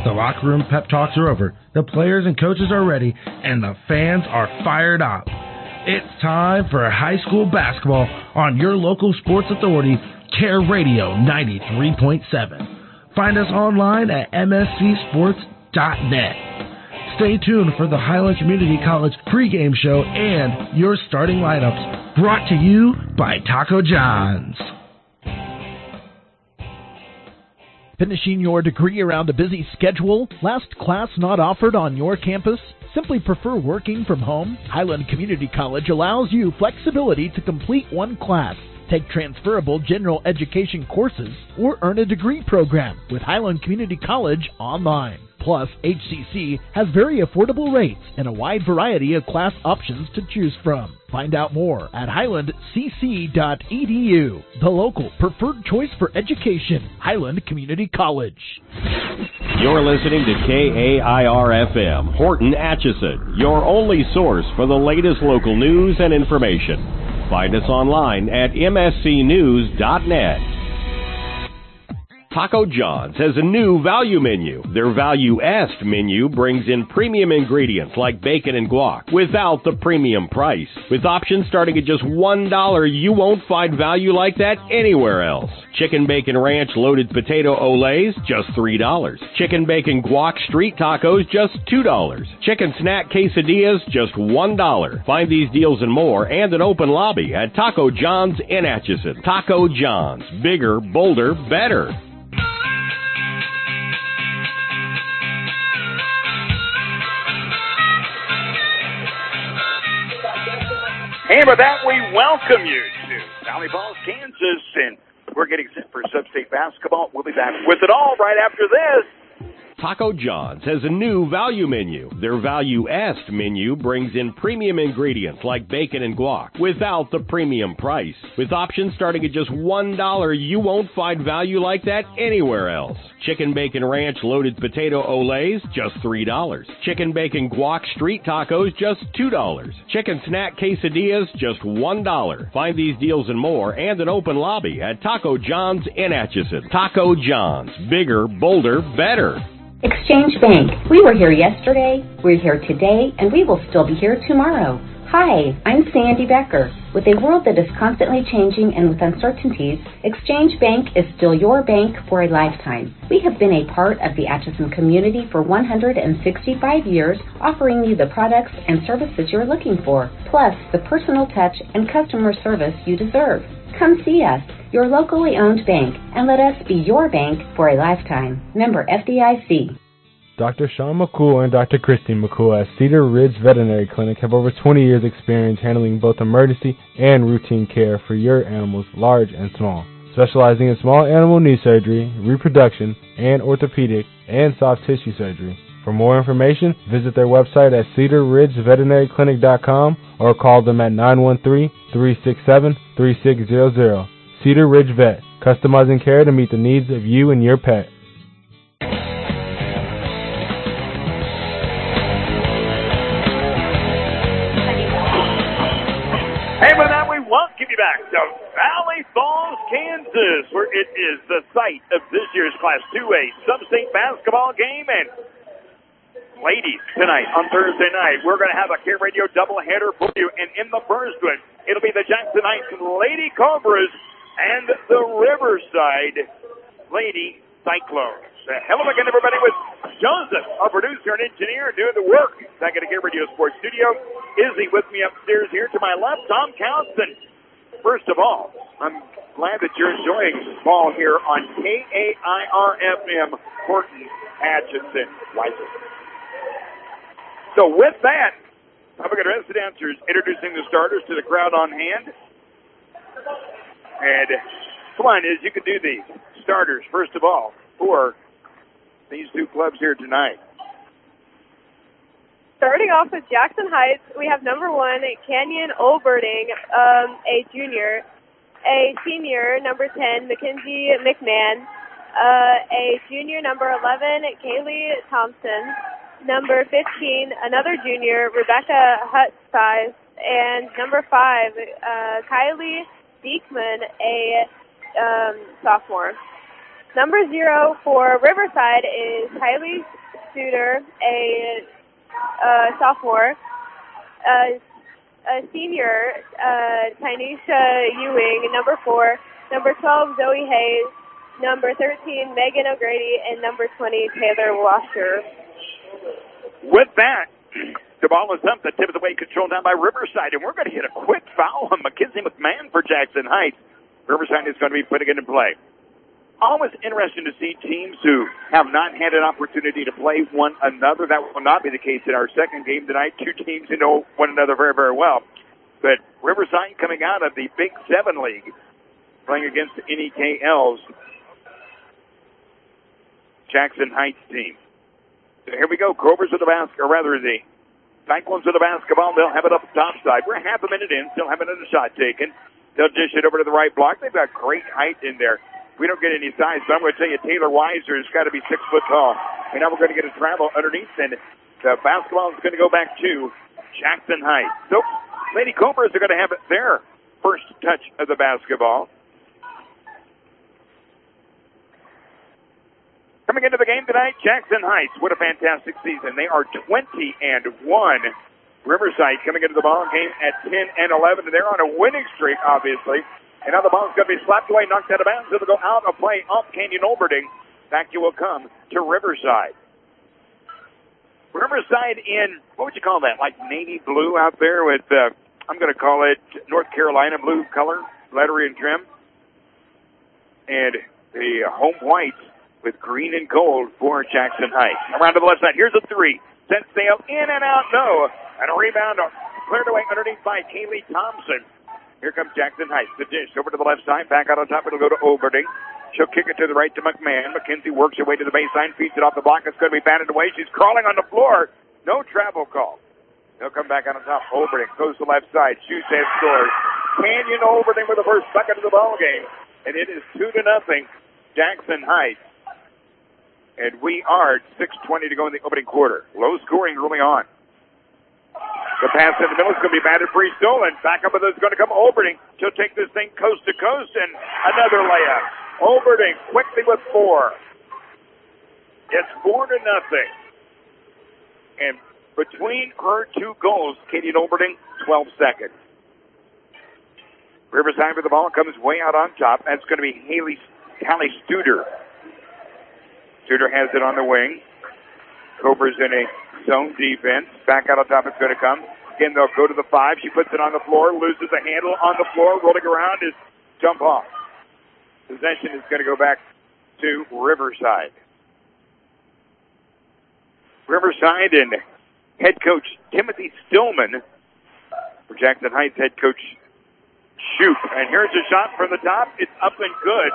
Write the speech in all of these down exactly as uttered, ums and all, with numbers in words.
The locker room pep talks are over, the players and coaches are ready, and the fans are fired up. It's time for high school basketball on your local sports authority, Care Radio ninety-three point seven. Find us online at m s c sports dot net. Stay tuned for the Highland Community College pregame show and your starting lineups, brought to you by Taco John's. Finishing your degree around a busy schedule? Last class not offered on your campus? Simply prefer working from home? Highland Community College allows you flexibility to complete one class, take transferable general education courses, or earn a degree program with Highland Community College online. Plus, H C C has very affordable rates and a wide variety of class options to choose from. Find out more at highland c c dot e d u, the local preferred choice for education, Highland Community College. You're listening to K A I R F M, Horton Atchison, your only source for the latest local news and information. Find us online at m s c news dot net. Taco John's has a new value menu. Their Value-est menu brings in premium ingredients like bacon and guac without the premium price. With options starting at just one dollar, you won't find value like that anywhere else. Chicken bacon ranch loaded potato olays, just three dollars. Chicken bacon guac street tacos, just two dollars. Chicken snack quesadillas, just one dollar. Find these deals and more and an open lobby at Taco John's in Atchison. Taco John's, bigger, bolder, better. And with that, we welcome you to Valley Falls, Kansas, and we're getting set for Sub-State basketball. We'll be back with it all right after this. Taco John's has a new value menu. Their Value-est menu brings in premium ingredients like bacon and guac without the premium price. With options starting at just one dollar, you won't find value like that anywhere else. Chicken bacon ranch loaded potato olays, just three dollars. Chicken bacon guac street tacos, just two dollars. Chicken snack quesadillas, just one dollar. Find these deals and more and an open lobby at Taco John's in Atchison. Taco John's, bigger, bolder, better. Exchange Bank. We were here yesterday, we're here today, and we will still be here tomorrow. Hi, I'm Sandy Becker. With a world that is constantly changing and with uncertainties, Exchange Bank is still your bank for a lifetime. We have been a part of the Atchison community for one hundred sixty-five years, offering you the products and services you're looking for, plus the personal touch and customer service you deserve. Come see us, your locally owned bank, and let us be your bank for a lifetime. Member F D I C. Doctor Sean McCool and Doctor Christine McCool at Cedar Ridge Veterinary Clinic have over twenty years experience handling both emergency and routine care for your animals, large and small. Specializing in small animal knee surgery, reproduction, and orthopedic and soft tissue surgery. For more information, visit their website at cedar ridge veterinary clinic dot com or call them at nine one three, three six seven, three six zero zero. Cedar Ridge Vet, customizing care to meet the needs of you and your pet. Hey, with that, we welcome you back to Valley Falls, Kansas, where it is the site of this year's Class two A Sub-State basketball game. And ladies, tonight on Thursday night, we're going to have a Care Radio doubleheader for you. And in the first one, it'll be the Jackson Heights Lady Cobras and the Riverside Lady Cyclones. Uh, hello again, everybody, with Joseph, our producer and engineer, doing the work back at the Care Radio Sports Studio. Izzy with me upstairs here to my left, Tom Townsend. First of all, I'm glad that you're enjoying ball here on K A I R F M, Horton, Atchison, Wyson. So with that, I'm going to ask the dancers, introducing the starters to the crowd on hand. And come on, Iz, you can do these. Starters, first of all, for these two clubs here tonight. Starting off with Jackson Heights, we have number one, Canyon Olberting, um, a junior. A senior, number ten, Mackenzie McMahon. Uh, a junior, number eleven, Kaylee Thompson. Number fifteen, another junior, Rebecca Hutsize. And number five, uh, Kylie Beekman, a um, sophomore. Number zero for Riverside is Kylie Studer, a uh, sophomore. Uh, a senior, uh, Tynesha Ewing, number four. Number twelve, Zoe Hayes. Number thirteen, Megan O'Grady. And number twenty, Taylor Washer. With that, the ball is up. The tip of the way controlled down by Riverside. And we're going to get a quick foul on Mackenzie McMahon for Jackson Heights. Riverside is going to be putting it in play. Always interesting to see teams who have not had an opportunity to play one another. That will not be the case in our second game tonight. Two teams who know one another very, very well. But Riverside coming out of the Big Seven League, playing against N E K L's Jackson Heights team. So here we go. Cobras with the basket, or rather the Cyclones with the basketball. They'll have it up the top side. We're half a minute in, still haven't had a shot taken. They'll dish it over to the right block. They've got great height in there. We don't get any size, but I'm going to tell you, Taylor Weiser has got to be six foot tall. And now we're going to get a travel underneath, and the basketball is going to go back to Jackson Heights. So, Lady Cobras are going to have their first touch of the basketball. Coming into the game tonight, Jackson Heights. What a fantastic season. They are twenty and one. Riverside coming into the ball game at ten and eleven, and they're on a winning streak, obviously. And now the ball's going to be slapped away, knocked out of bounds. It'll go out of play off Canyon Olberding. Back you will come to Riverside. Riverside in, what would you call that, like navy blue out there with, uh, I'm going to call it North Carolina blue color, lettery and trim. And the home white with green and gold for Jackson Heights. Around to the left side. Here's a three. Set sail in and out, no. And a rebound cleared away underneath by Kaylee Thompson. Here comes Jackson Heights. The dish over to the left side. Back out on top. It'll go to Olberding. She'll kick it to the right to McMahon. McKenzie works her way to the baseline. Feeds it off the block. It's going to be batted away. She's crawling on the floor. No travel call. They'll come back out on top. Olberding goes to the left side. Shoots and scores. Canyon Olberding with the first bucket of the ball game. And it is two to nothing. Jackson Heights. And we are six twenty to go in the opening quarter. Low scoring early on. The pass in the middle is going to be batted free, stolen. Back up with it is going to come Olberding. She'll take this thing coast to coast, and another layup. Olberding quickly with four. It's four to nothing. And between her two goals, Canyon Olberding, twelve seconds. Riverside with the ball comes way out on top. That's going to be Haley, Hallie Studer. Studer has it on the wing. Cobras in a zone defense. Back out on top it's going to come. Again, they'll go to the five. She puts it on the floor, loses the handle on the floor, rolling around is jump off. Possession is going to go back to Riverside. Riverside and head coach Timothy Stillman for Jackson Heights head coach Shoop. And here's a shot from the top. It's up and good.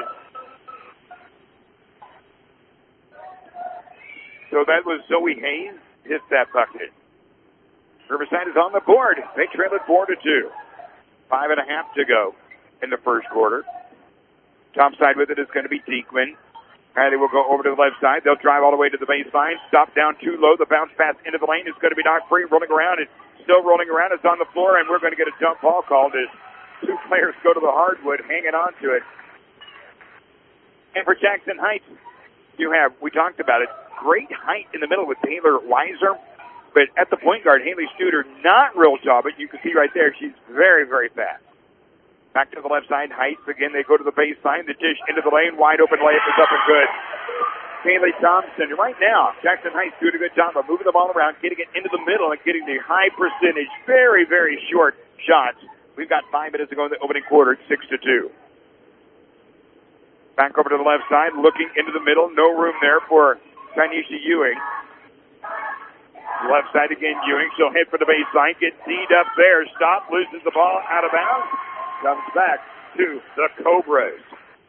So that was Zoe Hayes hit that bucket. Riverside is on the board. They trail it four to two. Five and a half to go in the first quarter. Top side with it is going to be Diekman. Riley will go over to the left side. They'll drive all the way to the baseline. Stop down too low. The bounce pass into the lane is going to be knocked free. Rolling around. It's still rolling around. It's on the floor, and we're going to get a jump ball called as two players go to the hardwood, hanging on to it. And for Jackson Heights, you have, we talked about it, great height in the middle with Taylor Weiser. But at the point guard, Haley Studer, not real tall, but you can see right there, she's very, very fast. Back to the left side, Heights. Again, they go to the baseline. The dish into the lane. Wide open layup is up and good. Haley Thompson. Right now, Jackson Heights doing a good job of moving the ball around, getting it into the middle, and getting the high percentage, very, very short shots. We've got five minutes to go in the opening quarter. It's six to two. Back over to the left side, looking into the middle. No room there for Tynesha Ewing. Left side again, Ewing. She'll hit for the baseline. Get D'd up there. Stop. Loses the ball out of bounds. Comes back to the Cobras.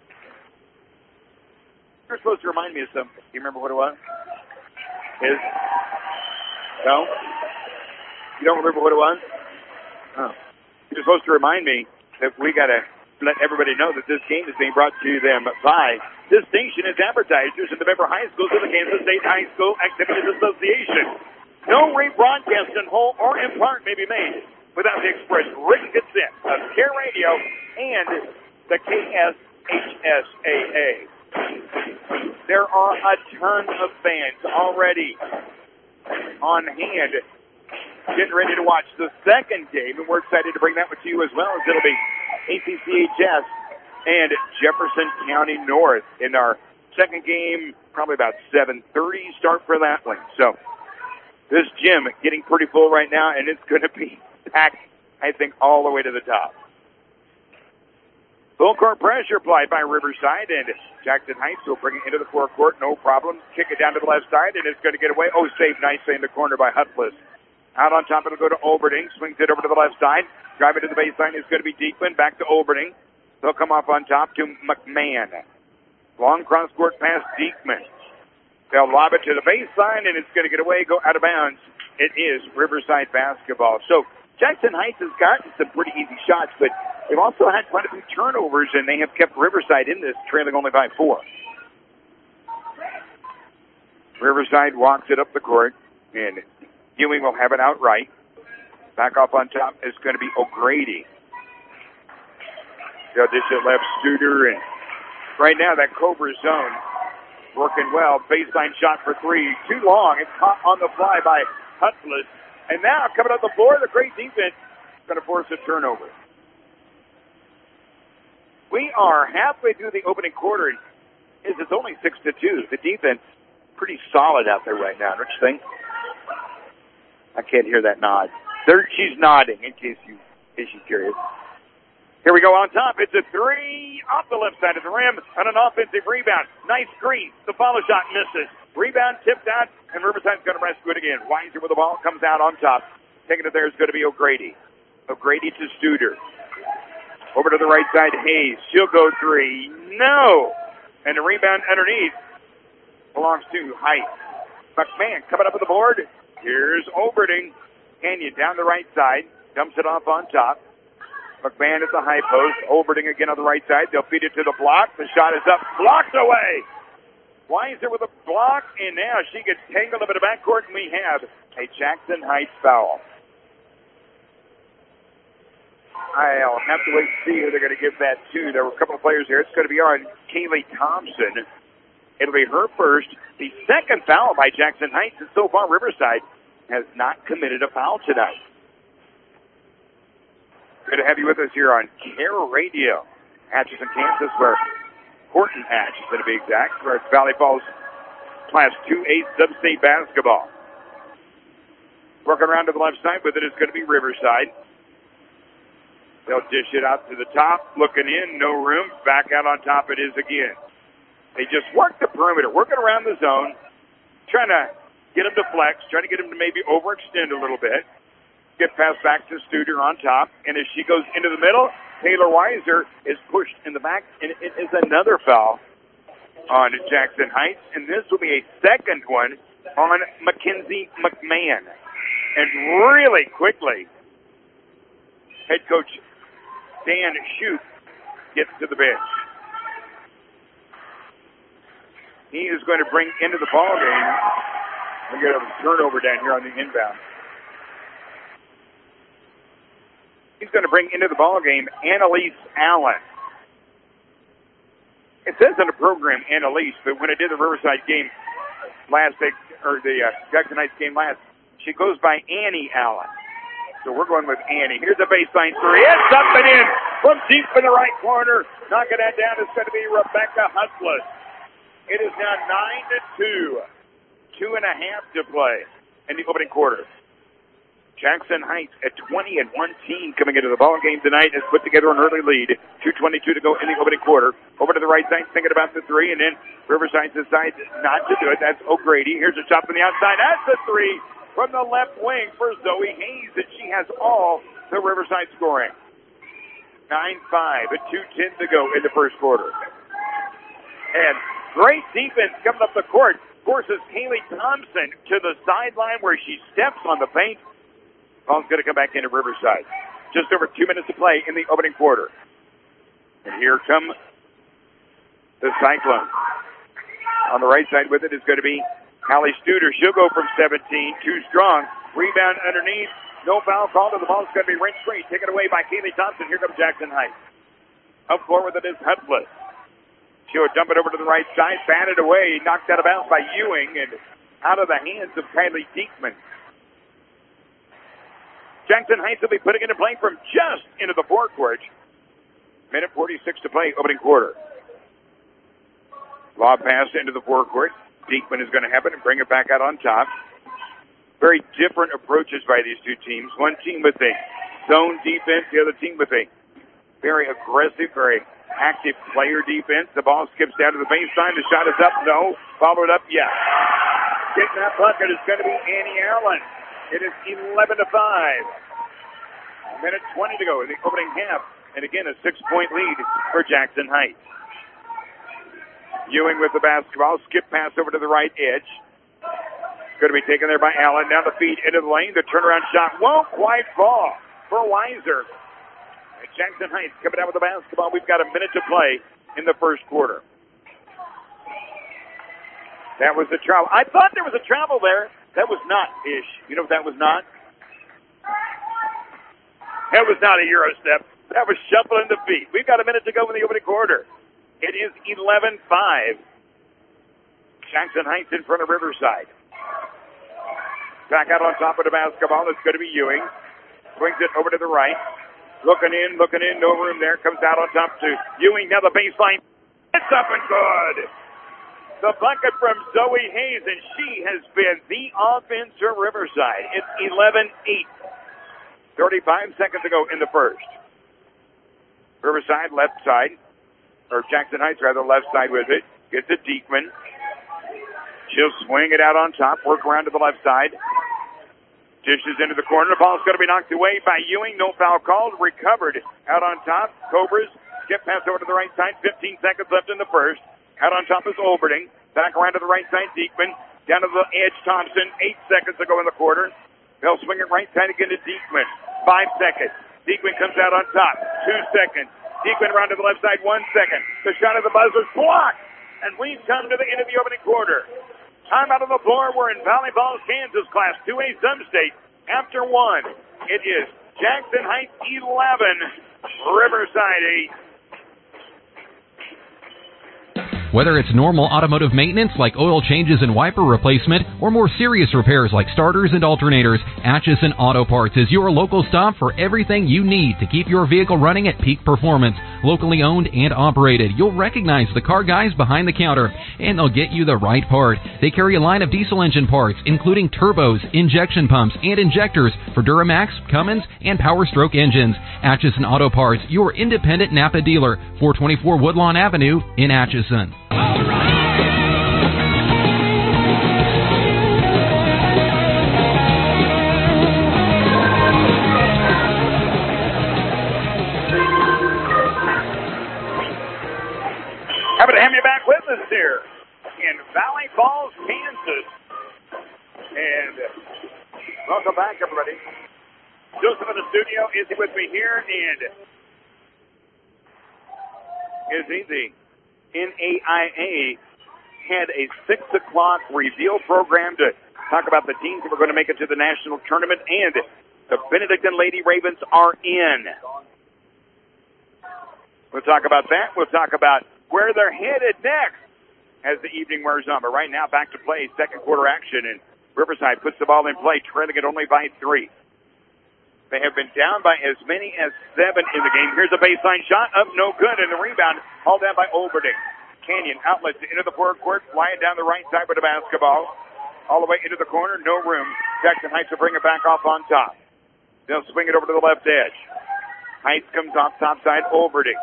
You're supposed to remind me of something. Do you remember what it was? Is? No? You don't remember what it was? Oh. You're supposed to remind me that we got to let everybody know that this game is being brought to them by Distinction as advertisers in the member high schools of the Kansas State High School Activities Association. No rebroadcast in whole or in part may be made without the express written consent of Care Radio and the K S H S A A. There are a ton of fans already on hand getting ready to watch the second game, and we're excited to bring that one to you as well, as it'll be A C C H S and Jefferson County North in our second game, probably about seven thirty start for that one. So this gym getting pretty full right now, and it's going to be packed, I think, all the way to the top. Full court pressure applied by Riverside, and Jackson Heights will bring it into the forecourt, no problem. Kick it down to the left side, and it's going to get away. Oh, saved nicely in the corner by Hutcliffe. Out on top, it'll go to Olberding. Swings it over to the left side. Drive it to the baseline is going to be Diekman. Back to Olberding. They'll come off on top to McMahon. Long cross-court pass, Diekman. They'll lob it to the baseline, and it's going to get away, go out of bounds. It is Riverside basketball. So Jackson Heights has gotten some pretty easy shots, but they've also had quite a few turnovers, and they have kept Riverside in this, trailing only by four. Riverside walks it up the court, and Ewing will have it outright. Back off on top is going to be O'Grady. They'll dish it left, Studer, and right now that Cobra zone working well. Baseline shot for three. Too long. It's caught on the fly by Hutcliffe. And now coming up the floor, the great defense is going to force a turnover. We are halfway through the opening quarter. It's only six to two. The defense pretty solid out there right now, don't you think? I can't hear that nod. There, she's nodding in case you, in case you're curious. Here we go on top. It's a three off the left side of the rim on an offensive rebound. Nice screen. The follow shot misses. Rebound tipped out, and Riverside's going to rescue it again. Weiser with the ball comes out on top. Taking it there is going to be O'Grady. O'Grady to Studer. Over to the right side, Hayes. She'll go three. No! And the rebound underneath belongs to Heights. McMahon coming up with the board. Here's Olberding. Canyon down the right side. Dumps it off on top. McMahon at the high post. Olberding again on the right side. They'll feed it to the block. The shot is up. Blocked away. Weiser with a block, and now she gets tangled up in the backcourt, and we have a Jackson Heights foul. I'll have to wait to see who they're going to give that to. There were a couple of players here. It's going to be on Kaylee Thompson. It'll be her first. The second foul by Jackson Heights, and so far Riverside has not committed a foul tonight. Good to have you with us here on Care Radio. Atchison, Kansas, where Horton Atchison, to be exact, where it's Valley Falls Class two A Sub-State basketball. Working around to the left side with it is going to be Riverside. They'll dish it out to the top. Looking in, no room. Back out on top it is again. They just work the perimeter, working around the zone, trying to get them to flex, trying to get them to maybe overextend a little bit. Get passed back to Studer on top. And as she goes into the middle, Taylor Weiser is pushed in the back, and it is another foul on Jackson Heights. And this will be a second one on Mackenzie McMahon. And really quickly, head coach Dan Shute gets to the bench. He is going to bring into the ball game. We get a turnover down here on the inbound. He's going to bring into the ball game Annalise Allen. It says in the program Annalise, but when I did the Riverside game last, or the uh, Jackson Heights game last, she goes by Annie Allen. So we're going with Annie. Here's a baseline three. It's up and in from deep in the right corner. Knocking that down is going to be Rebecca Hutcliffe. It is now nine to two. Two and a half to play in the opening quarter. Jackson Heights, a twenty and one team coming into the ball game tonight, has put together an early lead. two twenty-two to go in the opening quarter. Over to the right side, thinking about the three, and then Riverside decides not to do it. That's O'Grady. Here's a shot from the outside. That's the three from the left wing for Zoe Hayes, and she has all the Riverside scoring. nine five, at two ten to go in the first quarter. And great defense coming up the court. Forces Kaylee Thompson to the sideline where she steps on the paint. Ball's going to come back into Riverside. Just over two minutes to play in the opening quarter. And here come the Cyclones. On the right side with it is going to be Hallie Studer. She'll go from seventeen. Too strong. Rebound underneath. No foul call, and the ball's going to be wrenched free. Taken away by Kaylee Thompson. Here comes Jackson Heights. Up floor with it is Hutcliffe. She'll dump it over to the right side, batted away, knocked out of bounds by Ewing, and out of the hands of Kylie Diekman. Jackson Heights will be putting into play from just into the forecourt. Minute forty-six to play, opening quarter. Lob pass into the forecourt. Diekman is going to have it and bring it back out on top. Very different approaches by these two teams. One team with a zone defense, the other team with a very aggressive, very active player defense. The ball skips down to the baseline. The shot is up. No. Followed up. Yes. Getting that bucket is going to be Annie Allen. It is eleven to five. A minute twenty to go in the opening half. And again, a six-point lead for Jackson Heights. Ewing with the basketball. Skip pass over to the right edge. Going to be taken there by Allen. Down the feed into the lane. The turnaround shot won't quite fall for Weiser. And Jackson Heights coming out with the basketball. We've got a minute to play in the first quarter. That was the travel. I thought there was a travel there. That was not Ish. You know what that was not? That was not a Euro step. That was shuffling the feet. We've got a minute to go in the opening quarter. It is eleven five. Jackson Heights in front of Riverside. Back out on top of the basketball. It's going to be Ewing. Swings it over to the right. Looking in, looking in. No room there. Comes out on top to Ewing. Now the baseline. It's up and good. The bucket from Zoe Hayes, and she has been the offense for Riverside. It's eleven eight. thirty-five seconds to go in the first. Riverside left side, or Jackson Heights rather, left side with it. Gets it Diekman. She'll swing it out on top, work around to the left side. Dishes into the corner. The ball's going to be knocked away by Ewing. No foul called. Recovered out on top. Cobras skip pass over to the right side. fifteen seconds left in the first. Out on top is Olberding. Back around to the right side, Diekman. Down to the edge, Thompson. Eight seconds to go in the quarter. They'll swing it right side again to Diekman. Five seconds. Diekman comes out on top. Two seconds. Diekman around to the left side. One second. The shot of the buzzer's blocked. And we've come to the end of the opening quarter. Time out on the floor. We're in Valley Falls, Kansas, Class two A Sub-State. After one, it is Jackson Heights eleven, Riverside eight. Whether it's normal automotive maintenance like oil changes and wiper replacement, or more serious repairs like starters and alternators, Atchison Auto Parts is your local stop for everything you need to keep your vehicle running at peak performance. Locally owned and operated, you'll recognize the car guys behind the counter, and they'll get you the right part. They carry a line of diesel engine parts, including turbos, injection pumps, and injectors for Duramax, Cummins, and Power Stroke engines. Atchison Auto Parts, your independent Napa dealer, four twenty-four Woodlawn Avenue in Atchison. Happy to have you back with us here in Valley Falls, Kansas. And welcome back, everybody. Joseph in the studio. Izzy with me here, and Izzy, the N A I A had a six o'clock reveal program to talk about the teams that were going to make it to the national tournament, and the Benedictine Lady Ravens are in. We'll talk about that. We'll talk about where they're headed next as the evening wears on. But right now, back to play, second quarter action, and Riverside puts the ball in play, trailing it only by three. They have been down by as many as seven in the game. Here's a baseline shot, up no good, and the rebound hauled down by Olberding. Canyon outlets into the forecourt, flying down the right side with the basketball. All the way into the corner, no room. Jackson Heights will bring it back off on top. They'll swing it over to the left edge. Heights comes off top side, Olberding.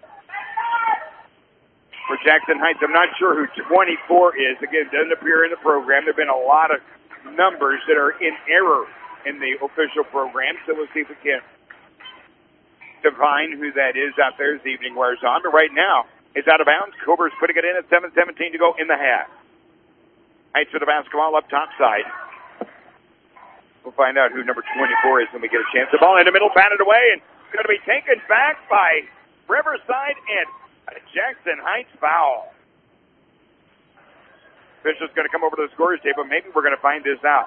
For Jackson Heights, I'm not sure who twenty-four is. Again, doesn't appear in the program. There have been a lot of numbers that are in error in the official program, so we'll see if we can divine who that is out there as the evening wears on. But right now, it's out of bounds. Cobras putting it in at seven seventeen to go in the half. Heights with the basketball up top side. We'll find out who number twenty-four is when we get a chance. The ball in the middle, batted away, and it's going to be taken back by Riverside, and a Jackson Heights foul. Official's going to come over to the scorer's table. Maybe we're going to find this out.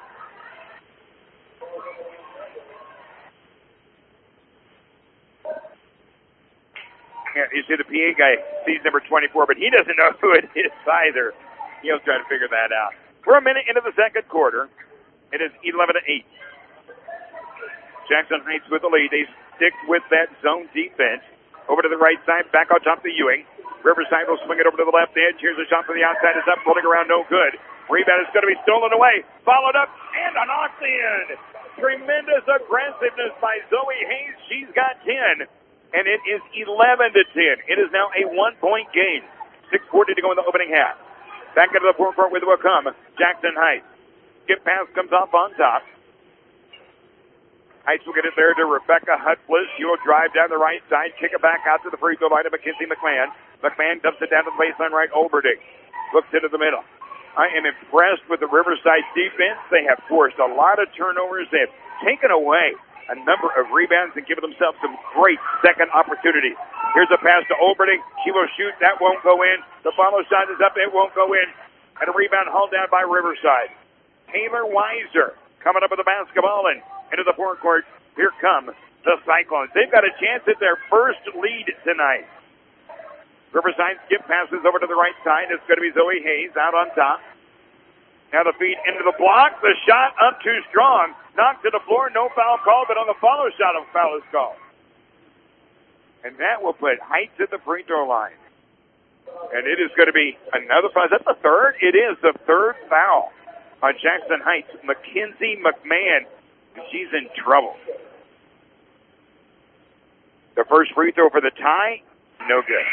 Yeah, You see the P A guy sees number twenty-four, but he doesn't know who it is either. He'll try to figure that out. We're a minute into the second quarter. It is eleven to eight. Jackson Heights with the lead. They stick with that zone defense. Over to the right side, back on top of the Ewing. Riverside will swing it over to the left edge. Here's a shot from the outside. It's up, rolling around, no good. Rebound is going to be stolen away. Followed up, and a knocked in. Tremendous aggressiveness by Zoe Hayes. She's got ten, and it is eleven to ten. It is now a one-point game. six forty to go in the opening half. Back into the forecourt with it will come Jackson Heights. Skip pass comes off on top. Heights will get it there to Rebecca Hutfliss. She will drive down the right side, kick it back out to the free throw line of Mackenzie McMahon. McMahon dumps it down to the baseline right. Olberding looks into the middle. I am impressed with the Riverside defense. They have forced a lot of turnovers. They have taken away a number of rebounds and given themselves some great second opportunities. Here's a pass to Olberding. She will shoot. That won't go in. The follow shot is up. It won't go in. And a rebound hauled down by Riverside. Taylor Weiser coming up with the basketball and into the forecourt. Here come the Cyclones. They've got a chance at their first lead tonight. Riverside skip passes over to the right side. It's going to be Zoe Hayes out on top. Now the feed into the block. The shot up too strong. Knocked to the floor. No foul call, but on the follow shot, a foul is called. And that will put Heights at the free throw line. And it is going to be another foul. Is that the third? It is the third foul on Jackson Heights. Mackenzie McMahon. She's in trouble. The first free throw for the tie, no good.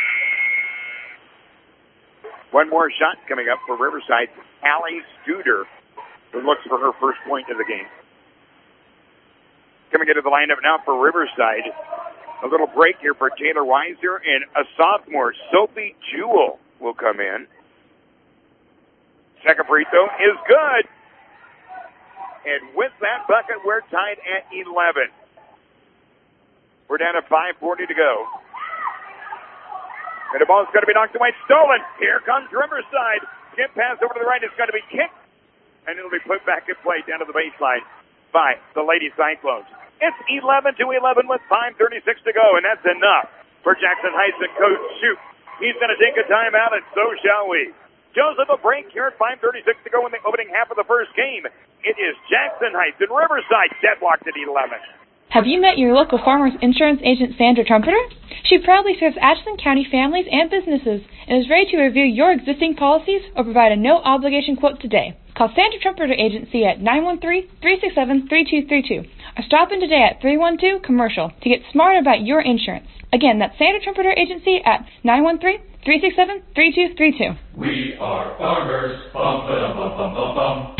One more shot coming up for Riverside. Allie Studer, who looks for her first point of the game. Coming into the lineup now for Riverside. A little break here for Taylor Weiser, and a sophomore, Sophie Jewell, will come in. Second free throw is good. And with that bucket, we're tied at eleven. We're down to five forty to go. And the ball's going to be knocked away. Stolen. Here comes Riverside. Skip pass over to the right. It's going to be kicked. And it'll be put back in play down to the baseline by the Lady Cyclones. It's eleven to eleven with five thirty-six to go. And that's enough for Jackson Heights and Coach Shoup. He's going to take a timeout, and so shall we. Joseph, a break here at five thirty-six to go in the opening half of the first game. It is Jackson Heights and Riverside deadlocked at eleven. Have you met your local Farmers Insurance agent, Sandra Trumpeter? She proudly serves Atchison County families and businesses and is ready to review your existing policies or provide a no-obligation quote today. Call Sandra Trumpeter Agency at nine one three, three six seven, three two three two or stop in today at three one two Commercial to get smart about your insurance. Again, that's Sandra Trumpeter Agency at nine one three, three six seven, three two three two. We are farmers. Bum, ba, bum, bum, bum, bum.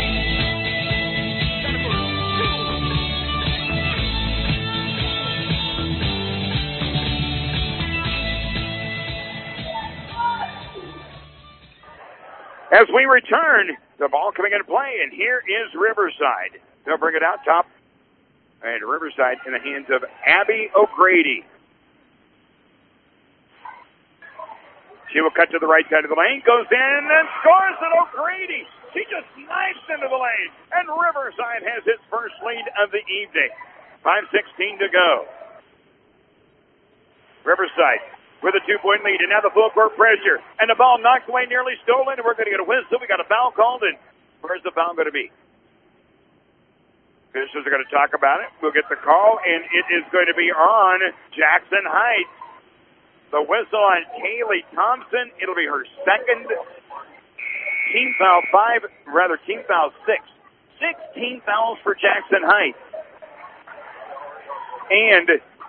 As we return, the ball coming into play, and here is Riverside. They'll bring it out top, and Riverside in the hands of Abby O'Grady. She will cut to the right side of the lane, goes in, and scores at O'Grady. She just knifes into the lane, and Riverside has its first lead of the evening. five sixteen to go. Riverside with a two-point lead, and now the full court pressure. And the ball knocked away, nearly stolen, and we're going to get a whistle. We got a foul called, and where's the foul going to be? Officials are going to talk about it. We'll get the call, and it is going to be on Jackson Heights. The whistle on Kaylee Thompson. It'll be her second team foul five, rather team foul six. sixteen fouls for Jackson Heights. And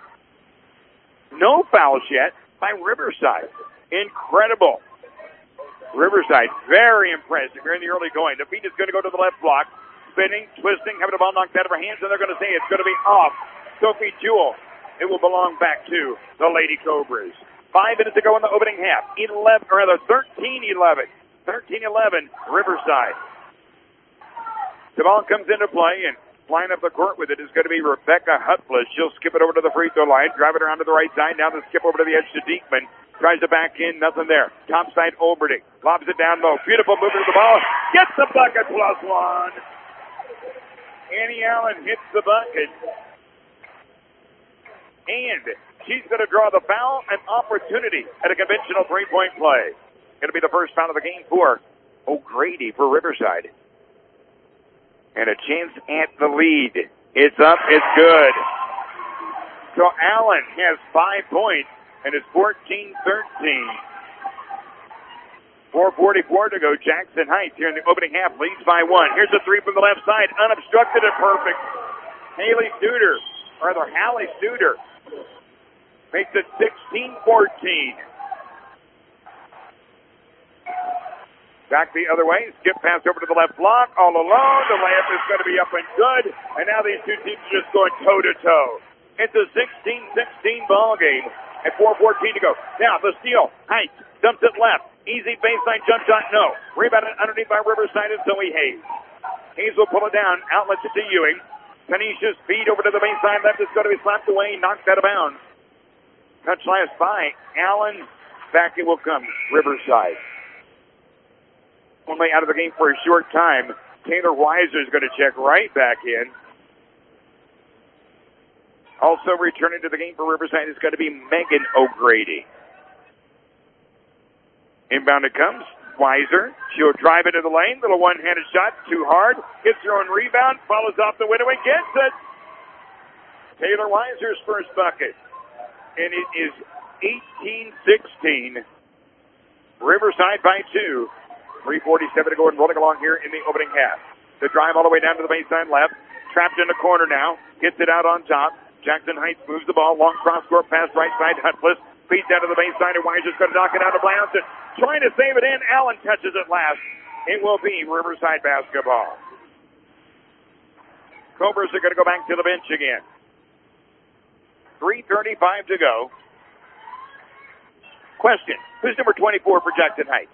no fouls yet by Riverside. Incredible. Riverside, very impressive here in the early going. The feed is going to go to the left block. Spinning, twisting, having the ball knocked out of her hands, and they're going to say it's going to be off Sophie Jewell. It will belong back to the Lady Cobras. Five minutes to go in the opening half. eleven, or rather thirteen eleven. thirteen eleven, Riverside. The ball comes into play, and flying up the court with it is going to be Rebecca Hutfliss. She'll skip it over to the free throw line, drive it around to the right side. Now the skip over to the edge to Diekman. Tries to back in, nothing there. Top side, Olberding. Lobs it down low. Beautiful movement of the ball. Gets the bucket, plus one. Annie Allen hits the bucket. And she's going to draw the foul, an opportunity at a conventional three-point play. Going to be the first foul of the game for O'Grady for Riverside. And a chance at the lead. It's up, it's good. So Allen has five points, and it's fourteen thirteen. four forty-four to go. Jackson Heights here in the opening half leads by one. Here's a three from the left side, unobstructed and perfect. Haley Studer, or rather Hallie Studer, makes it sixteen fourteen. Back the other way, skip pass over to the left block, all alone. The layup is going to be up and good, and now these two teams are just going toe-to-toe. It's a sixteen sixteen ball game, and four fourteen to go. Now the steal, Heights dumps it left. Easy baseline jump shot, no. Rebounded underneath by Riverside and Zoe Hayes. Hayes will pull it down, outlets it to Ewing. Tanisha's feed over to the baseline left is going to be slapped away, knocked out of bounds. Touch last by Allen. Back it will come, Riverside. Only out of the game for a short time. Taylor Weiser is going to check right back in. Also returning to the game for Riverside is going to be Megan O'Grady. Inbound it comes. Weiser. She'll drive into the lane. Little one-handed shot. Too hard. Hits her own rebound. Follows off the window and gets it. Taylor Weiser's first bucket. And it is eighteen sixteen. Riverside by two. three forty-seven to go and rolling along here in the opening half. The drive all the way down to the baseline left. Trapped in the corner now. Gets it out on top. Jackson Heights moves the ball. Long cross-court pass right side. Hutless feeds down to the baseline, and Weiser's going to knock it out of bounds. And trying to save it in. Allen catches it last. It will be Riverside basketball. Cobras are going to go back to the bench again. three thirty-five to go. Question. Who's number twenty-four for Jackson Heights?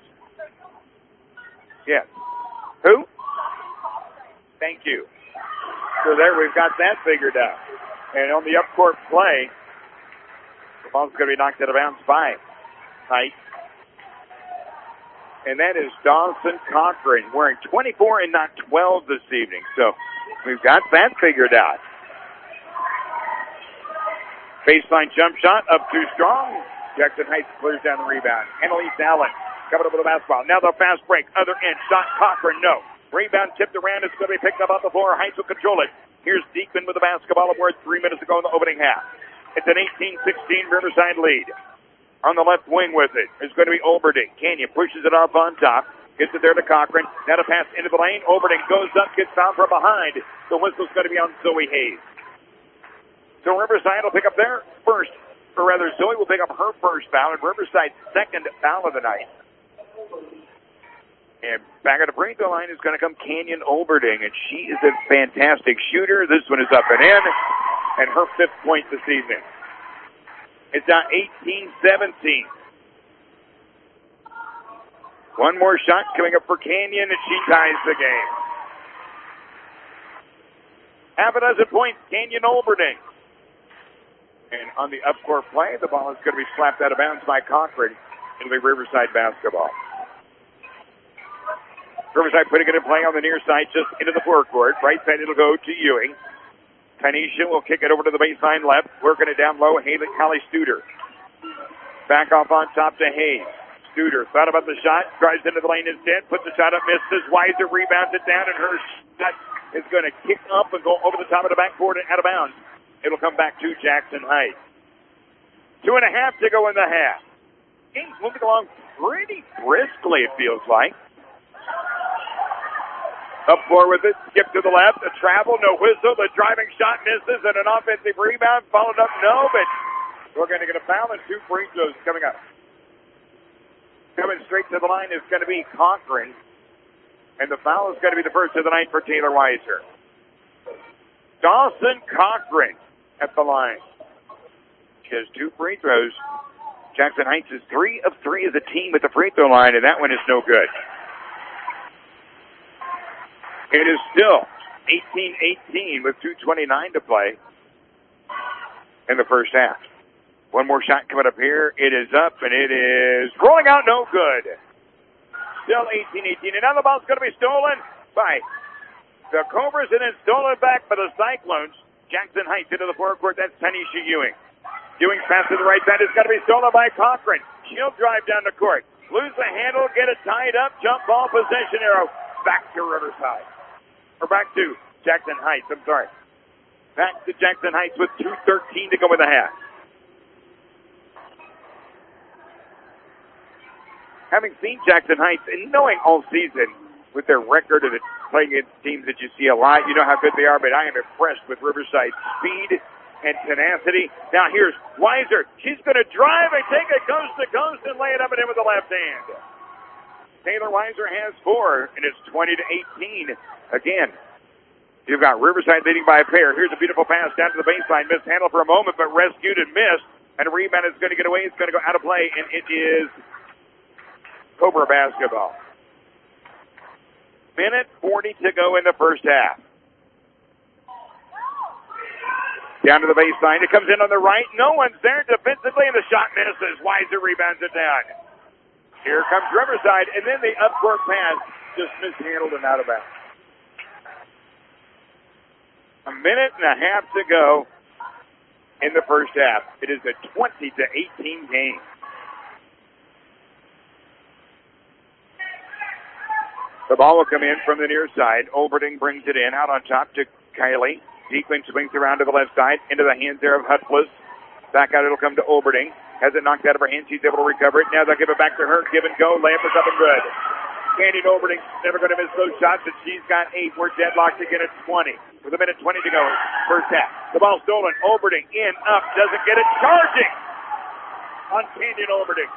Yes. Who? Thank you. So there we've got that figured out. And on the up-court play, the ball's going to be knocked out of bounds by Heights. And that is Dawson Cochran wearing twenty-four and not twelve this evening. So we've got that figured out. Baseline jump shot up too strong. Jackson Heights clears down the rebound. Annalise Allen coming up with the basketball. Now the fast break. Other end. Shot Cochran. No. Rebound tipped around. It's going to be picked up off the floor. Heights will control it. Here's Deekman with the basketball. Aboard three minutes to go in the opening half. It's an eighteen sixteen Riverside lead. On the left wing with it is going to be Olberding. Canyon pushes it off on top. Gets it there to Cochran. Now to pass into the lane. Olberding goes up. Gets fouled from behind. The whistle's going to be on Zoe Hayes. So Riverside will pick up their first, or rather Zoe will pick up her first foul, and Riverside's second foul of the night. And back at the free throw line is going to come Canyon Olberding, and she is a fantastic shooter. This one is up and in, and her fifth point this evening. It's now eighteen seventeen. One more shot coming up for Canyon, and she ties the game. Half a dozen points, Canyon Olberding. And on the up-court play, the ball is going to be slapped out of bounds by Cochran. It'll be Riverside basketball. Riverside putting it in play on the near side, just into the forecourt. Right side, it'll go to Ewing. Tanisha will kick it over to the baseline left, working it down low. Haley, Hallie Studer. Back off on top to Hayes. Studer thought about the shot, drives into the lane instead, puts the shot up, misses. Weiser rebounds it down, and her shot is going to kick up and go over the top of the backboard and out of bounds. It'll come back to Jackson Heights. Two and a half to go in the half. Game's moving along pretty briskly, it feels like. Up floor with it, skip to the left, a travel, no whistle, the driving shot misses, and an offensive rebound followed up, no, but we're going to get a foul and two free throws coming up. Coming straight to the line is going to be Cochran, and the foul is going to be the first of the night for Taylor Weiser. Dawson Cochran at the line. She has two free throws. Jackson Heights is three of three as a team at the free throw line, and that one is no good. It is still eighteen eighteen with two twenty-nine to play in the first half. One more shot coming up here. It is up, and it is rolling out, no good. Still eighteen eighteen, and now the ball's going to be stolen by the Cobras, and then stolen back by the Cyclones. Jackson Heights into the forecourt. That's Tanisha Ewing. Ewing's pass to the right side. It's got to be stolen by Cochran. She'll drive down the court. Lose the handle, get it tied up, jump ball, possession arrow. Back to Riverside. Or back to Jackson Heights, I'm sorry. Back to Jackson Heights with two thirteen to go in the half. Having seen Jackson Heights and knowing all season with their record of playing against teams that you see a lot, you know how good they are, but I am impressed with Riverside's speed and tenacity. Now here's Weiser. She's going to drive and take it coast to coast and lay it up and in with the left hand. Taylor Weiser has four, and it's twenty to eighteen. Again, you've got Riverside leading by a pair. Here's a beautiful pass down to the baseline. Mishandled for a moment, but rescued and missed. And a rebound is going to get away. It's going to go out of play, and it is Cobra basketball. Minute forty to go in the first half. Down to the baseline. It comes in on the right. No one's there defensively, and the shot misses. Weiser rebounds it down. Here comes Riverside, and then the up-court pass just mishandled and out of bounds. A minute and a half to go in the first half. It is a twenty to eighteen game. The ball will come in from the near side. Olberding brings it in out on top to Kylie. Deekling swings around to the left side into the hands there of Hutfless. Back out it'll come to Olberding. Has it knocked out of her hands. She's able to recover it. Now they'll give it back to her. Give and go. Layup is up and good. Candy Olberding never going to miss those shots, and she's got eight. We're deadlocked again at twenty. With a minute twenty to go. First half. The ball stolen. Olberding in, up. Doesn't get it. Charging on Candy Olberding.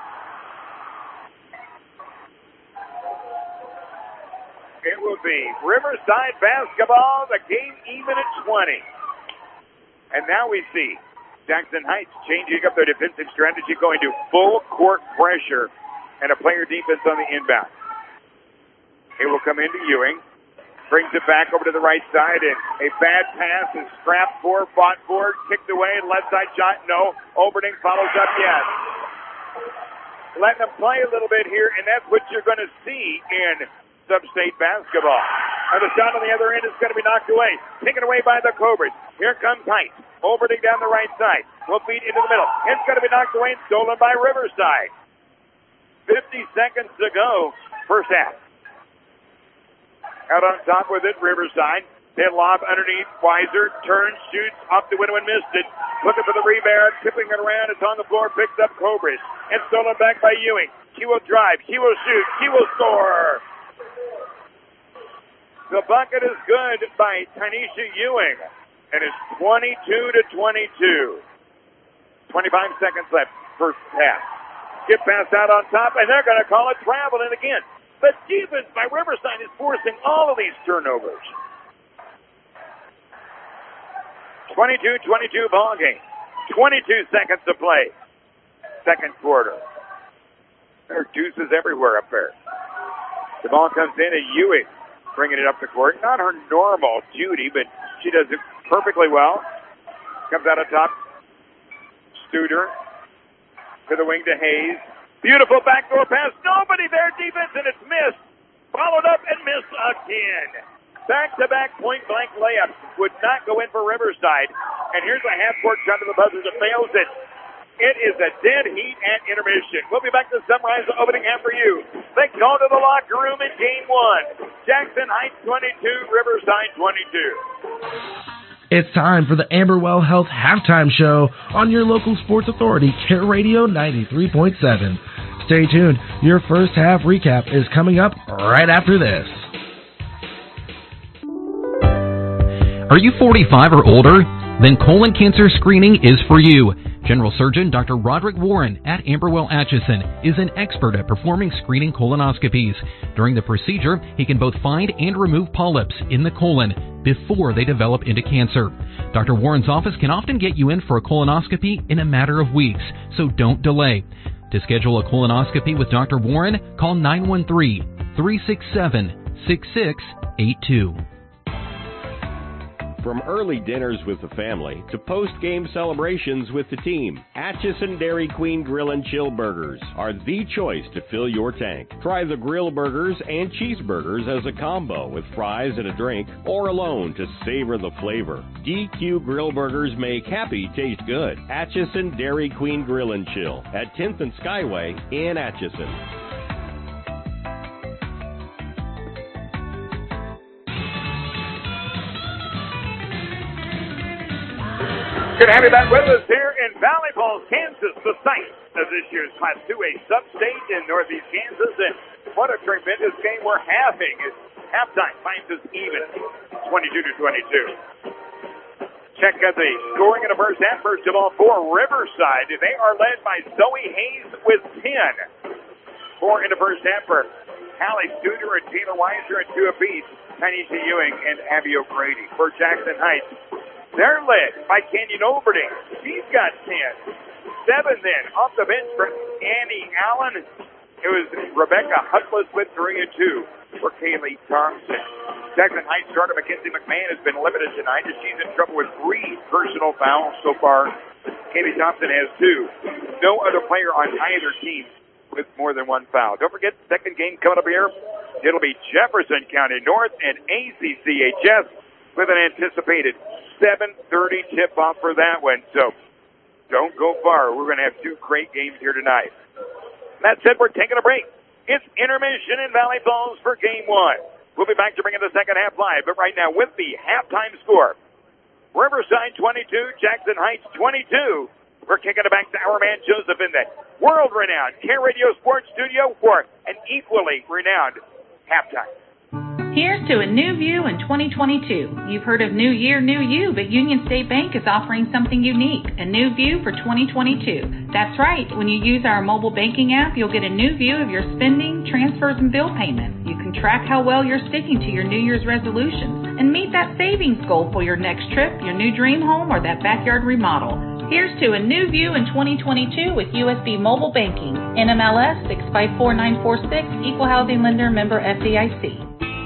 It will be Riverside basketball, the game even at twenty. And now we see Jackson Heights changing up their defensive strategy, going to full court pressure and a player defense on the inbound. It will come into Ewing. Brings it back over to the right side, and a bad pass is scrapped for, fought for, kicked away, left side shot, no. Olberding follows up, yes. Letting them play a little bit here, and that's what you're going to see in Sub-State basketball. And the shot on the other end is going to be knocked away. Taken away by the Cobras. Here comes Heights. Olberding down the right side. Will feed into the middle. It's going to be knocked away and stolen by Riverside. fifty seconds to go. First half. Out on top with it, Riverside. Hit lob underneath. Weiser turns, shoots off the window and missed it. Looking for the rebound. Tipping it around. It's on the floor. Picks up Cobras. And stolen back by Ewing. He will drive. He will shoot. He will score. The bucket is good by Tanisha Ewing, and it's twenty-two to twenty-two. twenty-five seconds left, first half. Skip pass out on top, and they're going to call it travel. And again, the defense by Riverside is forcing all of these turnovers. twenty-two twenty-two ball game. twenty-two seconds to play. Second quarter. There are deuces everywhere up there. The ball comes in, and Ewing bringing it up the court. Not her normal duty, but she does it perfectly well. Comes out on top. Studer to the wing to Hayes. Beautiful backdoor pass. Nobody there. Defense, and it's missed. Followed up and missed again. Back-to-back point-blank layups would not go in for Riverside. And here's a half-court shot to the buzzer that fails it. It is a dead heat at intermission. We'll be back to summarize the opening half for you. Let's go to the locker room in game one. Jackson Heights twenty-two, Riverside twenty-two. It's time for the Amberwell Health Halftime Show on your local sports authority, Care Radio ninety-three point seven. Stay tuned. Your first half recap is coming up right after this. Are you forty-five or older? Then colon cancer screening is for you. General Surgeon Doctor Roderick Warren at Amberwell Atchison is an expert at performing screening colonoscopies. During the procedure, he can both find and remove polyps in the colon before they develop into cancer. Doctor Warren's office can often get you in for a colonoscopy in a matter of weeks, so don't delay. To schedule a colonoscopy with Doctor Warren, call nine one three, three six seven, six six eight two. From early dinners with the family to post-game celebrations with the team, Atchison Dairy Queen Grill and Chill Burgers are the choice to fill your tank. Try the grill burgers and cheeseburgers as a combo with fries and a drink, or alone to savor the flavor. D Q Grill Burgers make happy taste good. Atchison Dairy Queen Grill and Chill at tenth and Skyway in Atchison. Good to have you back with us here in Valley Falls, Kansas, the site of this year's Class two A Sub-State in Northeast Kansas. And what a tremendous game we're having. As halftime finds us even, twenty-two to twenty-two. Check out the scoring in the first half. First of all, for Riverside, they are led by Zoe Hayes with ten. Four in the first half for Hallie Studer and Taylor Weiser, and two apiece, Tanisha Ewing and Abby O'Grady. For Jackson Heights, they're led by Canyon Overding. She's got ten. Seven then off the bench for Annie Allen. It was Rebecca Hutless with three and two for Kaylee Thompson. Jackson Heights starter Mackenzie McMahon has been limited tonight as she's in trouble with three personal fouls so far. Kaylee Thompson has two. No other player on either team with more than one foul. Don't forget, second game coming up here. It'll be Jefferson County North and A C C H S with an anticipated seven thirty tip-off for that one. So don't go far. We're going to have two great games here tonight. That said, we're taking a break. It's intermission in Valley Falls for game one. We'll be back to bring in the second half live. But right now, with the halftime score, Riverside twenty-two, Jackson Heights twenty-two. We're kicking it back to our man Joseph in the world-renowned Care Radio Sports Studio for an equally renowned halftime. Here's to a new view in twenty twenty-two. You've heard of New Year, New You, but Union State Bank is offering something unique, a new view for twenty twenty-two. That's right. When you use our mobile banking app, you'll get a new view of your spending, transfers, and bill payments. You can track how well you're sticking to your New Year's resolutions and meet that savings goal for your next trip, your new dream home, or that backyard remodel. Here's to a new view in twenty twenty-two with U S B Mobile Banking. N M L S six five four nine four six, Equal Housing Lender, member F D I C.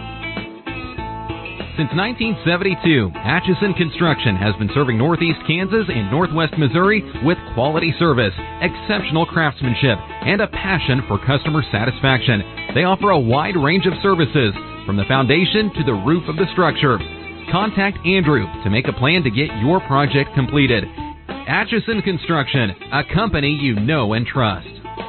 Since nineteen seventy-two, Atchison Construction has been serving Northeast Kansas and Northwest Missouri with quality service, exceptional craftsmanship, and a passion for customer satisfaction. They offer a wide range of services, from the foundation to the roof of the structure. Contact Andrew to make a plan to get your project completed. Atchison Construction, a company you know and trust.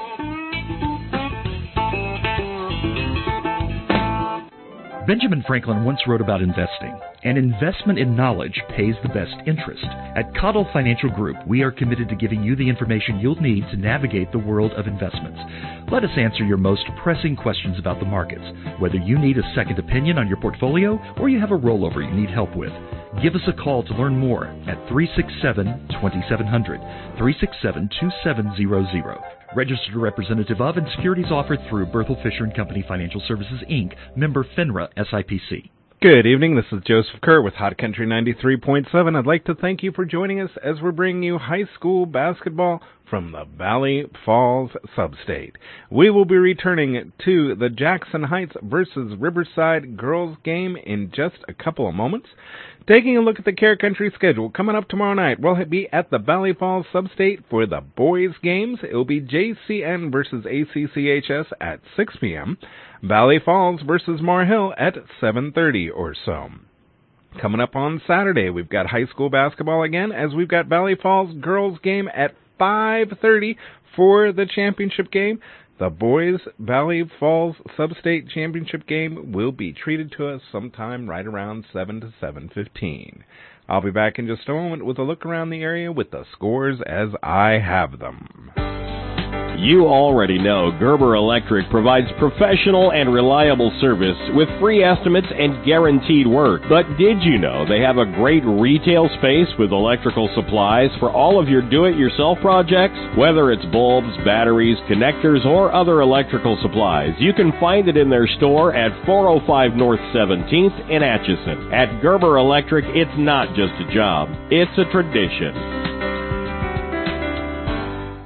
Benjamin Franklin once wrote about investing. An investment in knowledge pays the best interest. At Cottle Financial Group, we are committed to giving you the information you'll need to navigate the world of investments. Let us answer your most pressing questions about the markets, whether you need a second opinion on your portfolio or you have a rollover you need help with. Give us a call to learn more at three six seven, two seven zero zero, three six seven, two seven zero zero. Registered representative of and securities offered through Berthel Fisher and Company Financial Services, Incorporated, member FINRA S I P C. Good evening. This is Joseph Kerr with Hot Country ninety-three point seven. I'd like to thank you for joining us as we're bringing you high school basketball from the Valley Falls Substate. We will be returning to the Jackson Heights versus Riverside girls game in just a couple of moments. Taking a look at the Care Country schedule, coming up tomorrow night, we'll be at the Valley Falls Substate for the boys' games. It will be J C N versus A C C H S at six p.m., Valley Falls versus Mar Hill at seven thirty or so. Coming up on Saturday, we've got high school basketball again, as we've got Valley Falls girls' game at five thirty for the championship game. The boys' Valley Falls Substate Championship game will be treated to us sometime right around seven to seven fifteen. I'll be back in just a moment with a look around the area with the scores as I have them. You already know Gerber Electric provides professional and reliable service with free estimates and guaranteed work. But did you know they have a great retail space with electrical supplies for all of your do-it-yourself projects? Whether it's bulbs, batteries, connectors, or other electrical supplies, you can find it in their store at four oh five North seventeenth in Atchison. At Gerber Electric, it's not just a job, it's a tradition.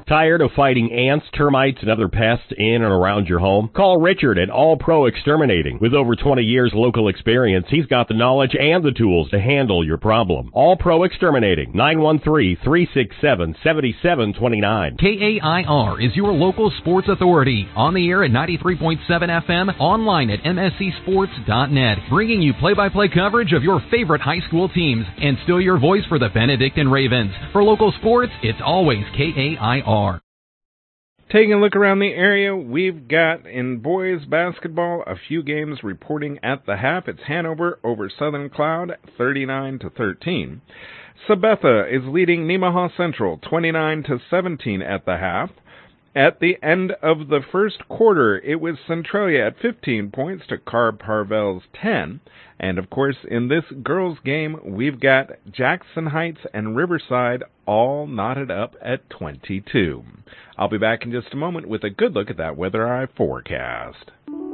Tired of fighting ants, termites, and other pests in and around your home? Call Richard at All Pro Exterminating. With over twenty years local experience, he's got the knowledge and the tools to handle your problem. All Pro Exterminating, nine one three, three six seven, seven seven two nine. K A I R is your local sports authority. On the air at ninety-three point seven F M, online at M S C sports dot net, bringing you play-by-play coverage of your favorite high school teams and still your voice for the Benedictine Ravens. For local sports, it's always K A I R. Taking a look around the area, we've got in boys basketball a few games reporting at the half. It's Hanover over Southern Cloud, thirty-nine to thirteen. Sabetha is leading Nemaha Central, twenty-nine to seventeen at the half. At the end of the first quarter, it was Centralia at fifteen points to Carr Parvell's ten. And, of course, in this girls' game, we've got Jackson Heights and Riverside all knotted up at twenty-two. I'll be back in just a moment with a good look at that Weather Eye forecast.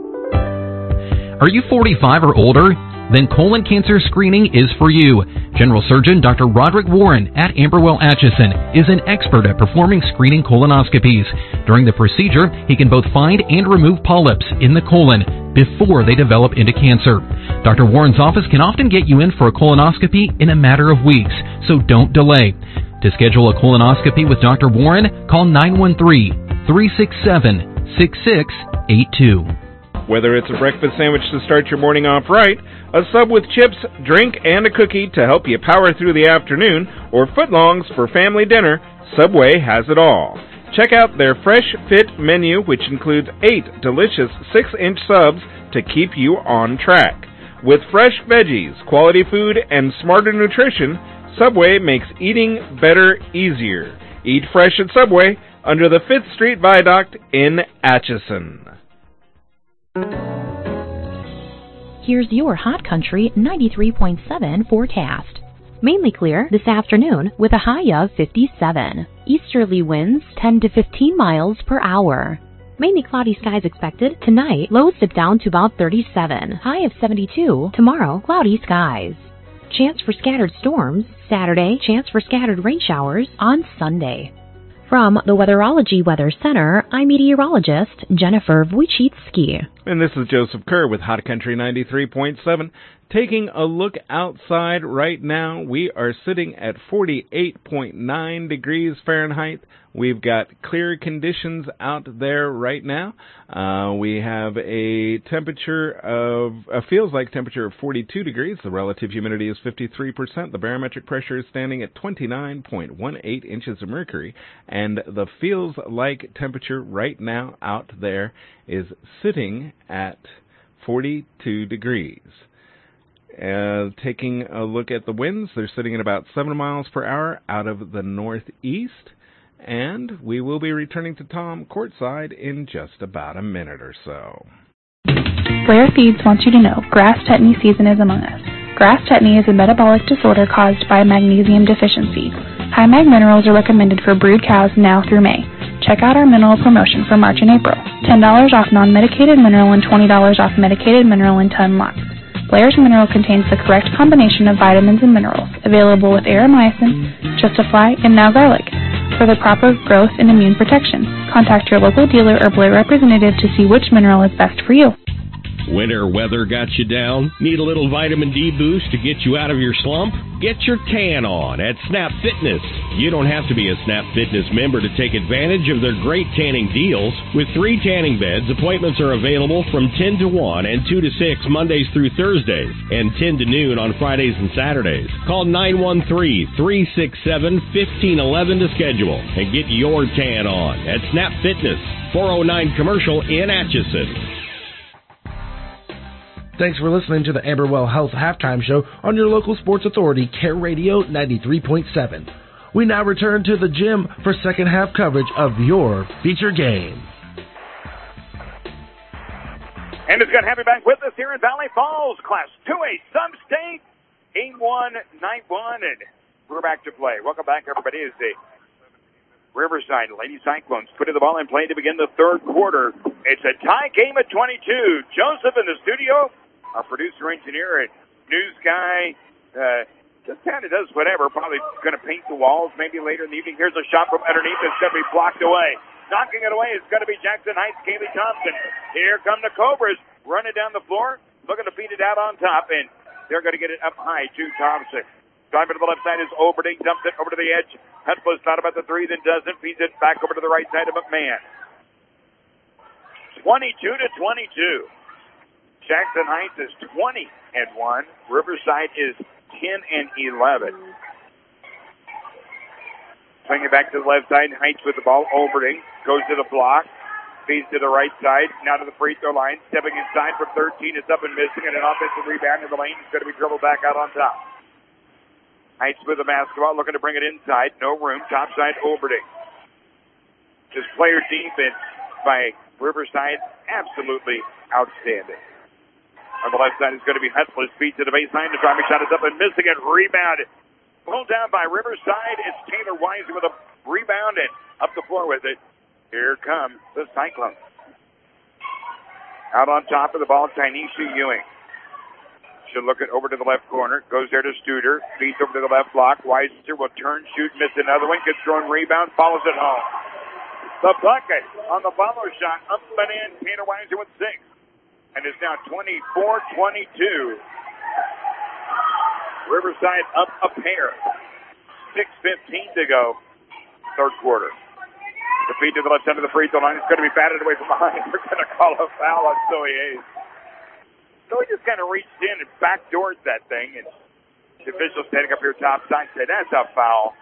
Are you forty-five or older? Then colon cancer screening is for you. General Surgeon Doctor Roderick Warren at Amberwell Atchison is an expert at performing screening colonoscopies. During the procedure, he can both find and remove polyps in the colon before they develop into cancer. Doctor Warren's office can often get you in for a colonoscopy in a matter of weeks, so don't delay. To schedule a colonoscopy with Doctor Warren, call nine one three, three six seven, six six eight two. Whether it's a breakfast sandwich to start your morning off right, a sub with chips, drink, and a cookie to help you power through the afternoon, or footlongs for family dinner, Subway has it all. Check out their Fresh Fit menu, which includes eight delicious six-inch subs to keep you on track. With fresh veggies, quality food, and smarter nutrition, Subway makes eating better easier. Eat fresh at Subway under the fifth Street Viaduct in Atchison. Here's your Hot Country ninety-three point seven forecast. Mainly clear this afternoon with a high of fifty-seven. Easterly winds ten to fifteen miles per hour. Mainly cloudy skies expected. Tonight, lows dip down to about thirty-seven. High of seventy-two. Tomorrow, cloudy skies. Chance for scattered storms. Saturday, chance for scattered rain showers on Sunday. From the Weatherology Weather Center, I'm meteorologist Jennifer Wojcicki. And this is Joseph Kerr with Hot Country ninety-three point seven. Taking a look outside right now, we are sitting at forty-eight point nine degrees Fahrenheit. We've got clear conditions out there right now. Uh, we have a temperature of, uh, feels like temperature of forty-two degrees. The relative humidity is fifty-three percent. The barometric pressure is standing at twenty-nine point one eight inches of mercury. And the feels like temperature right now out there is sitting at forty-two degrees. Uh, taking a look at the winds, they're sitting at about seven miles per hour out of the northeast. And we will be returning to Tom courtside in just about a minute or so. Blair Feeds wants you to know grass tetany season is among us. Grass tetany is a metabolic disorder caused by magnesium deficiency. High mag minerals are recommended for brood cows now through May. Check out our mineral promotion for March and April. ten dollars off non-medicated mineral and twenty dollars off medicated mineral in ton lots. Blair's Mineral contains the correct combination of vitamins and minerals, available with Aeromycin, Justify, and now garlic, for the proper growth and immune protection. Contact your local dealer or Blair representative to see which mineral is best for you. Winter weather got you down? Need a little vitamin D boost to get you out of your slump? Get your tan on at Snap Fitness. You don't have to be a Snap Fitness member to take advantage of their great tanning deals. With three tanning beds, appointments are available from ten to one and two to six Mondays through Thursdays, and ten to noon on Fridays and Saturdays. Call nine one three, three six seven, one five one one to schedule and get your tan on at Snap Fitness, four oh nine Commercial in Atchison. Thanks for listening to the Amberwell Health Halftime Show on your local sports authority, Care Radio ninety-three point seven. We now return to the gym for second half coverage of your feature game. And it's going to have you back with us here in Valley Falls, Class two A Sub-State, game one, night one, and we're back to play. Welcome back, everybody, as the Riverside Lady Cyclones putting the ball in play to begin the third quarter. It's a tie game at twenty-two. Joseph in the studio, our producer engineer and news guy, uh, just kind of does whatever. Probably going to paint the walls maybe later in the evening. Here's a shot from underneath. It's going to be blocked away. Knocking it away is going to be Jackson Heights' Kaylee Thompson. Here come the Cobras running down the floor, looking to feed it out on top, and they're going to get it up high to Thompson. Driving to the left side is Oberding, dumps it over to the edge. Hutflis thought about the three, then doesn't. Feeds it back over to the right side of McMahon. twenty-two to twenty-two. Jackson Heights is twenty and one. Riverside is ten and eleven. Swinging back to the left side. Heights with the ball. Oberding goes to the block. Feeds to the right side. Now to the free throw line. Stepping inside from thirteen. It's up and missing. And an offensive rebound in the lane. It's going to be dribbled back out on top. Heights with the basketball. Looking to bring it inside. No room. Top side Oberding. Just player defense by Riverside. Absolutely outstanding. On the left side is going to be Hutflis. Feed to the baseline. The driving shot is up and missing it. Rebound. Pulled down by Riverside. It's Taylor Weiser with a rebound and up the floor with it. Here comes the Cyclones. Out on top of the ball, Tynesha Ewing. She'll look it over to the left corner. Goes there to Studer. Feeds over to the left block. Weiser will turn, shoot, miss another one. Gets thrown rebound. Follows it home. The bucket on the follow shot. Up and in. Taylor Weiser with six. And it's now twenty-four twenty-two. Riverside up a pair. six fifteen to go. Third quarter. The feed to the left side of the free throw line. It's going to be batted away from behind. We're going to call a foul on Zoe Hayes. So he just kind of reached in and backdoored that thing. And the official standing up here top side said, that's a foul.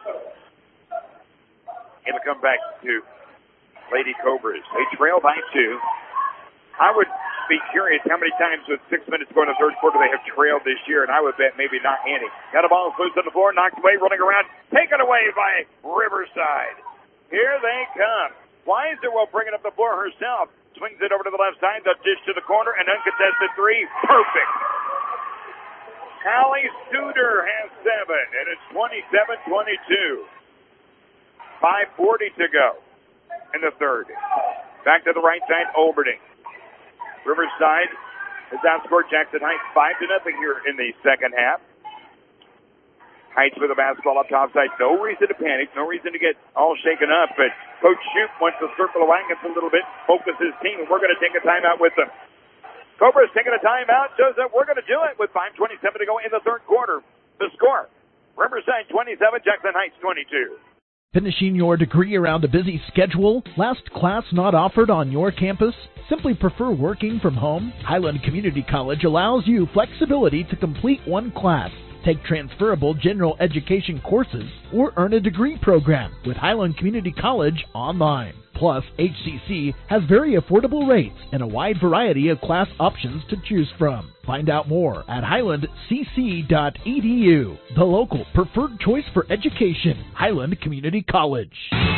It'll come back to Lady Cobras. They trail by two. I would be curious how many times with six minutes going to the third quarter they have trailed this year, and I would bet maybe not any. Got a ball loose on the floor, knocked away, running around, taken away by Riverside. Here they come. Weiser will bring it up the floor herself. Swings it over to the left side, the dish to the corner, and uncontested three. Perfect. Hallie Studer has seven, and it's twenty-seven twenty-two. five forty to go in the third. Back to the right side, Oberding. Riverside has outscored Jackson Heights five to nothing here in the second half. Heights with the basketball up top side. No reason to panic. No reason to get all shaken up. But Coach Shoup wants to circle the wagons a little bit, focus his team, and we're going to take a timeout with them. Cobra's taking a timeout. Joseph, we're going to do it with five twenty-seven to go in the third quarter. The score, Riverside twenty-seven, Jackson Heights twenty-two. Finishing your degree around a busy schedule? Last class not offered on your campus? Simply prefer working from home? Highland Community College allows you flexibility to complete one class, take transferable general education courses, or earn a degree program with Highland Community College online. Plus, H C C has very affordable rates and a wide variety of class options to choose from. Find out more at highland c c dot e d u, the local preferred choice for education, Highland Community College.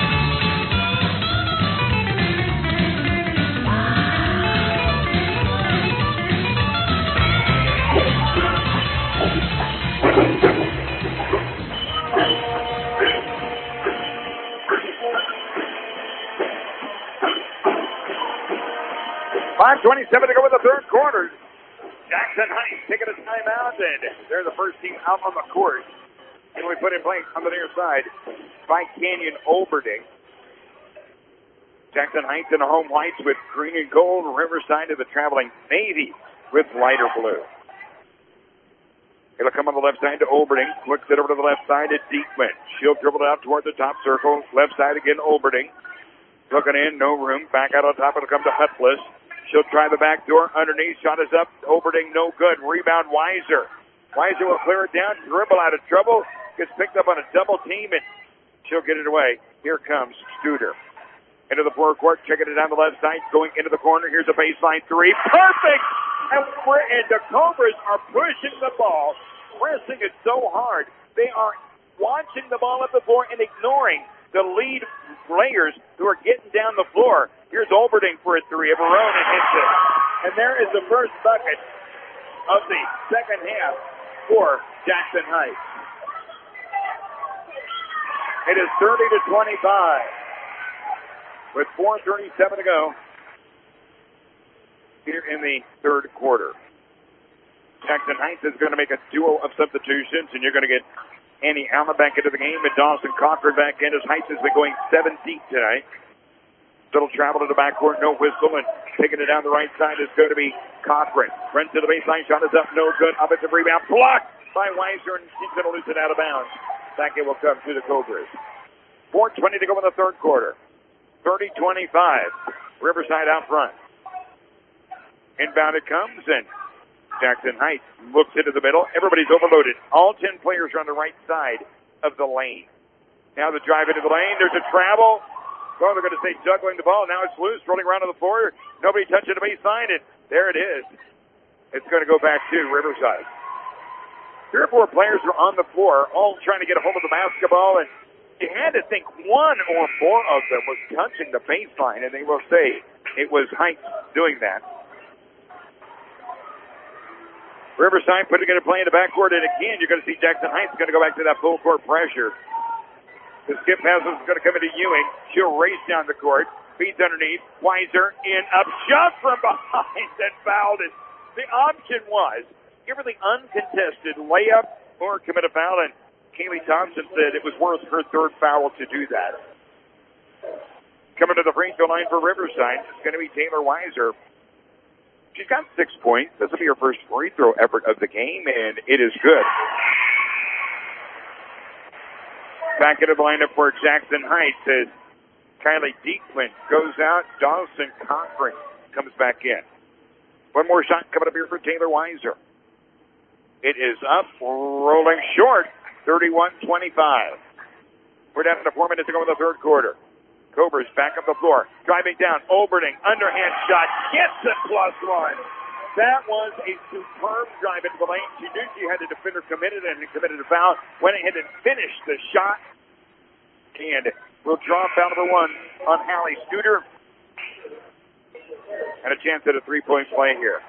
five twenty-seven to go in the third quarter. Jackson Heights taking a timeout, and they're the first team out on the court. And we put in place on the near side by Canyon Oberding. Jackson Heights in the home whites with green and gold. Riverside of the traveling navy with lighter blue. It'll come on the left side to Oberding. Flicks it over to the left side to Diekman. She'll dribble it out toward the top circle. Left side again, Oberding. Looking in, no room. Back out on top, it'll come to Hutflis. She'll try the back door underneath. Shot is up. Oberding, no good. Rebound, Weiser. Weiser will clear it down. Dribble out of trouble. Gets picked up on a double team, and she'll get it away. Here comes Studer. Into the forecourt, checking it down the left side. Going into the corner. Here's a baseline three. Perfect! And, we're, and the Cobras are pushing the ball. Pressing it so hard. They are watching the ball up the floor and ignoring the lead players who are getting down the floor. Here's Oberding for a three. Verona hits it. And there is the first bucket of the second half for Jackson Heights. It is thirty to twenty-five with four thirty-seven to go here in the third quarter. Jackson Heights is going to make a duo of substitutions, and you're going to get Annie Allen back into the game and Dawson Cochran back in as Heights has been going seven deep tonight. Little travel to the backcourt, no whistle, and taking it down the right side is going to be Cochran. Runs to the baseline, shot is up, no good. Offensive rebound, blocked by Weiser, and she's going to lose it out of bounds. Back it will come to the Cobras. four twenty to go in the third quarter. thirty twenty-five. Riverside out front. Inbound it comes, and Jackson Heights looks into the middle. Everybody's overloaded. All ten players are on the right side of the lane. Now the drive into the lane. There's a travel. Oh, they're going to say juggling the ball. Now it's loose, rolling around on the floor. Nobody touching the baseline, and there it is. It's going to go back to Riverside. Three or four players are on the floor, all trying to get a hold of the basketball, and you had to think one or more of them was touching the baseline, and they will say it was Heights doing that. Riverside putting it in play in the backcourt, and again, you're going to see Jackson Heights going to go back to that full court pressure. The skip pass is going to come into Ewing. She'll race down the court. Feeds underneath. Weiser in up. Shot from behind and fouled it. The option was give her the uncontested layup or commit a foul, and Kaylee Thompson said it was worth her third foul to do that. Coming to the free throw line for Riverside is going to be Taylor Weiser. She's got six points. This will be her first free throw effort of the game, and it is good. Back into the lineup for Jackson Heights as Kylie Diekman goes out. Dawson Cochran comes back in. One more shot coming up here for Taylor Weiser. It is up, rolling short, thirty-one twenty-five. We're down to four minutes to go in the third quarter. Cobras back up the floor, driving down, Olberting, underhand shot, gets it plus one. That was a superb drive into the lane. She knew she had a defender committed and committed a foul. Went ahead and finished the shot. And we'll draw foul number one on Hallie Studer. And a chance at a three-point play here.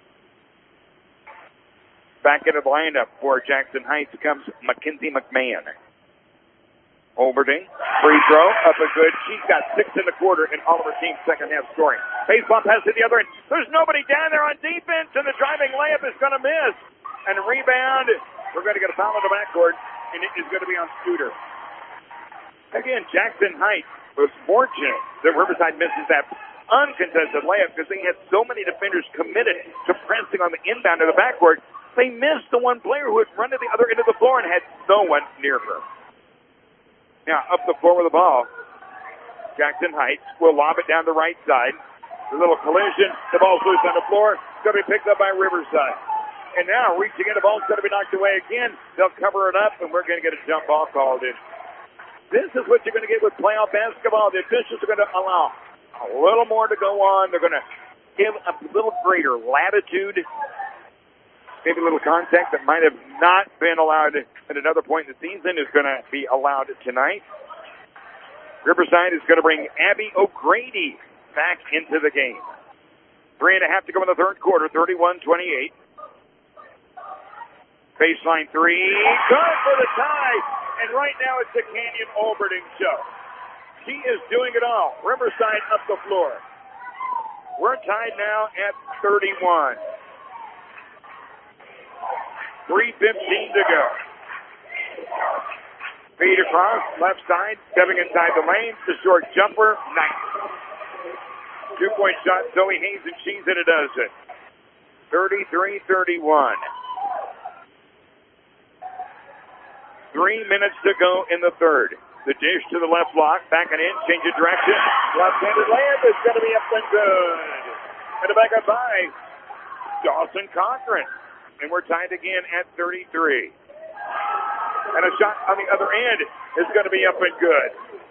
Back into the lineup for Jackson Heights comes Mackenzie McMahon. Olberting, free throw, up and good. She's got six in the quarter in all of her team's second half scoring. Baseball pass to the other end. There's nobody down there on defense, and the driving layup is going to miss. And a rebound. We're going to get a foul in the backcourt, and it is going to be on Studer. Again, Jackson Heights was fortunate that Riverside misses that uncontested layup because they had so many defenders committed to pressing on the inbound of the backcourt. They missed the one player who had run to the other end of the floor and had no one near her. Now, up the floor with the ball. Jackson Heights will lob it down the right side. A little collision. The ball's loose on the floor. It's going to be picked up by Riverside. And now, reaching in, the ball's going to be knocked away again. They'll cover it up, and we're going to get a jump ball called in. This is what you're going to get with playoff basketball. The officials are going to allow a little more to go on. They're going to give a little greater latitude. Maybe a little contact that might have not been allowed at another point in the season is going to be allowed tonight. Riverside is going to bring Abby O'Grady back into the game. Three and a half to go in the third quarter, thirty-one twenty-eight. Baseline three, good for the tie. And right now it's the Canyon Olberting show. She is doing it all. Riverside up the floor. We're tied now at thirty-one. three fifteen to go. Feed across, left side, stepping inside the lane. The short jumper, nice. Two-point shot, Zoe Hayes, and she's in a dozen. thirty-three thirty-one. Three minutes to go in the third. The dish to the left block, backing in, change of direction. Left-handed layup is going to be up and good. And a back up by Dawson Cochran. And we're tied again at thirty-three. And a shot on the other end is going to be up and good.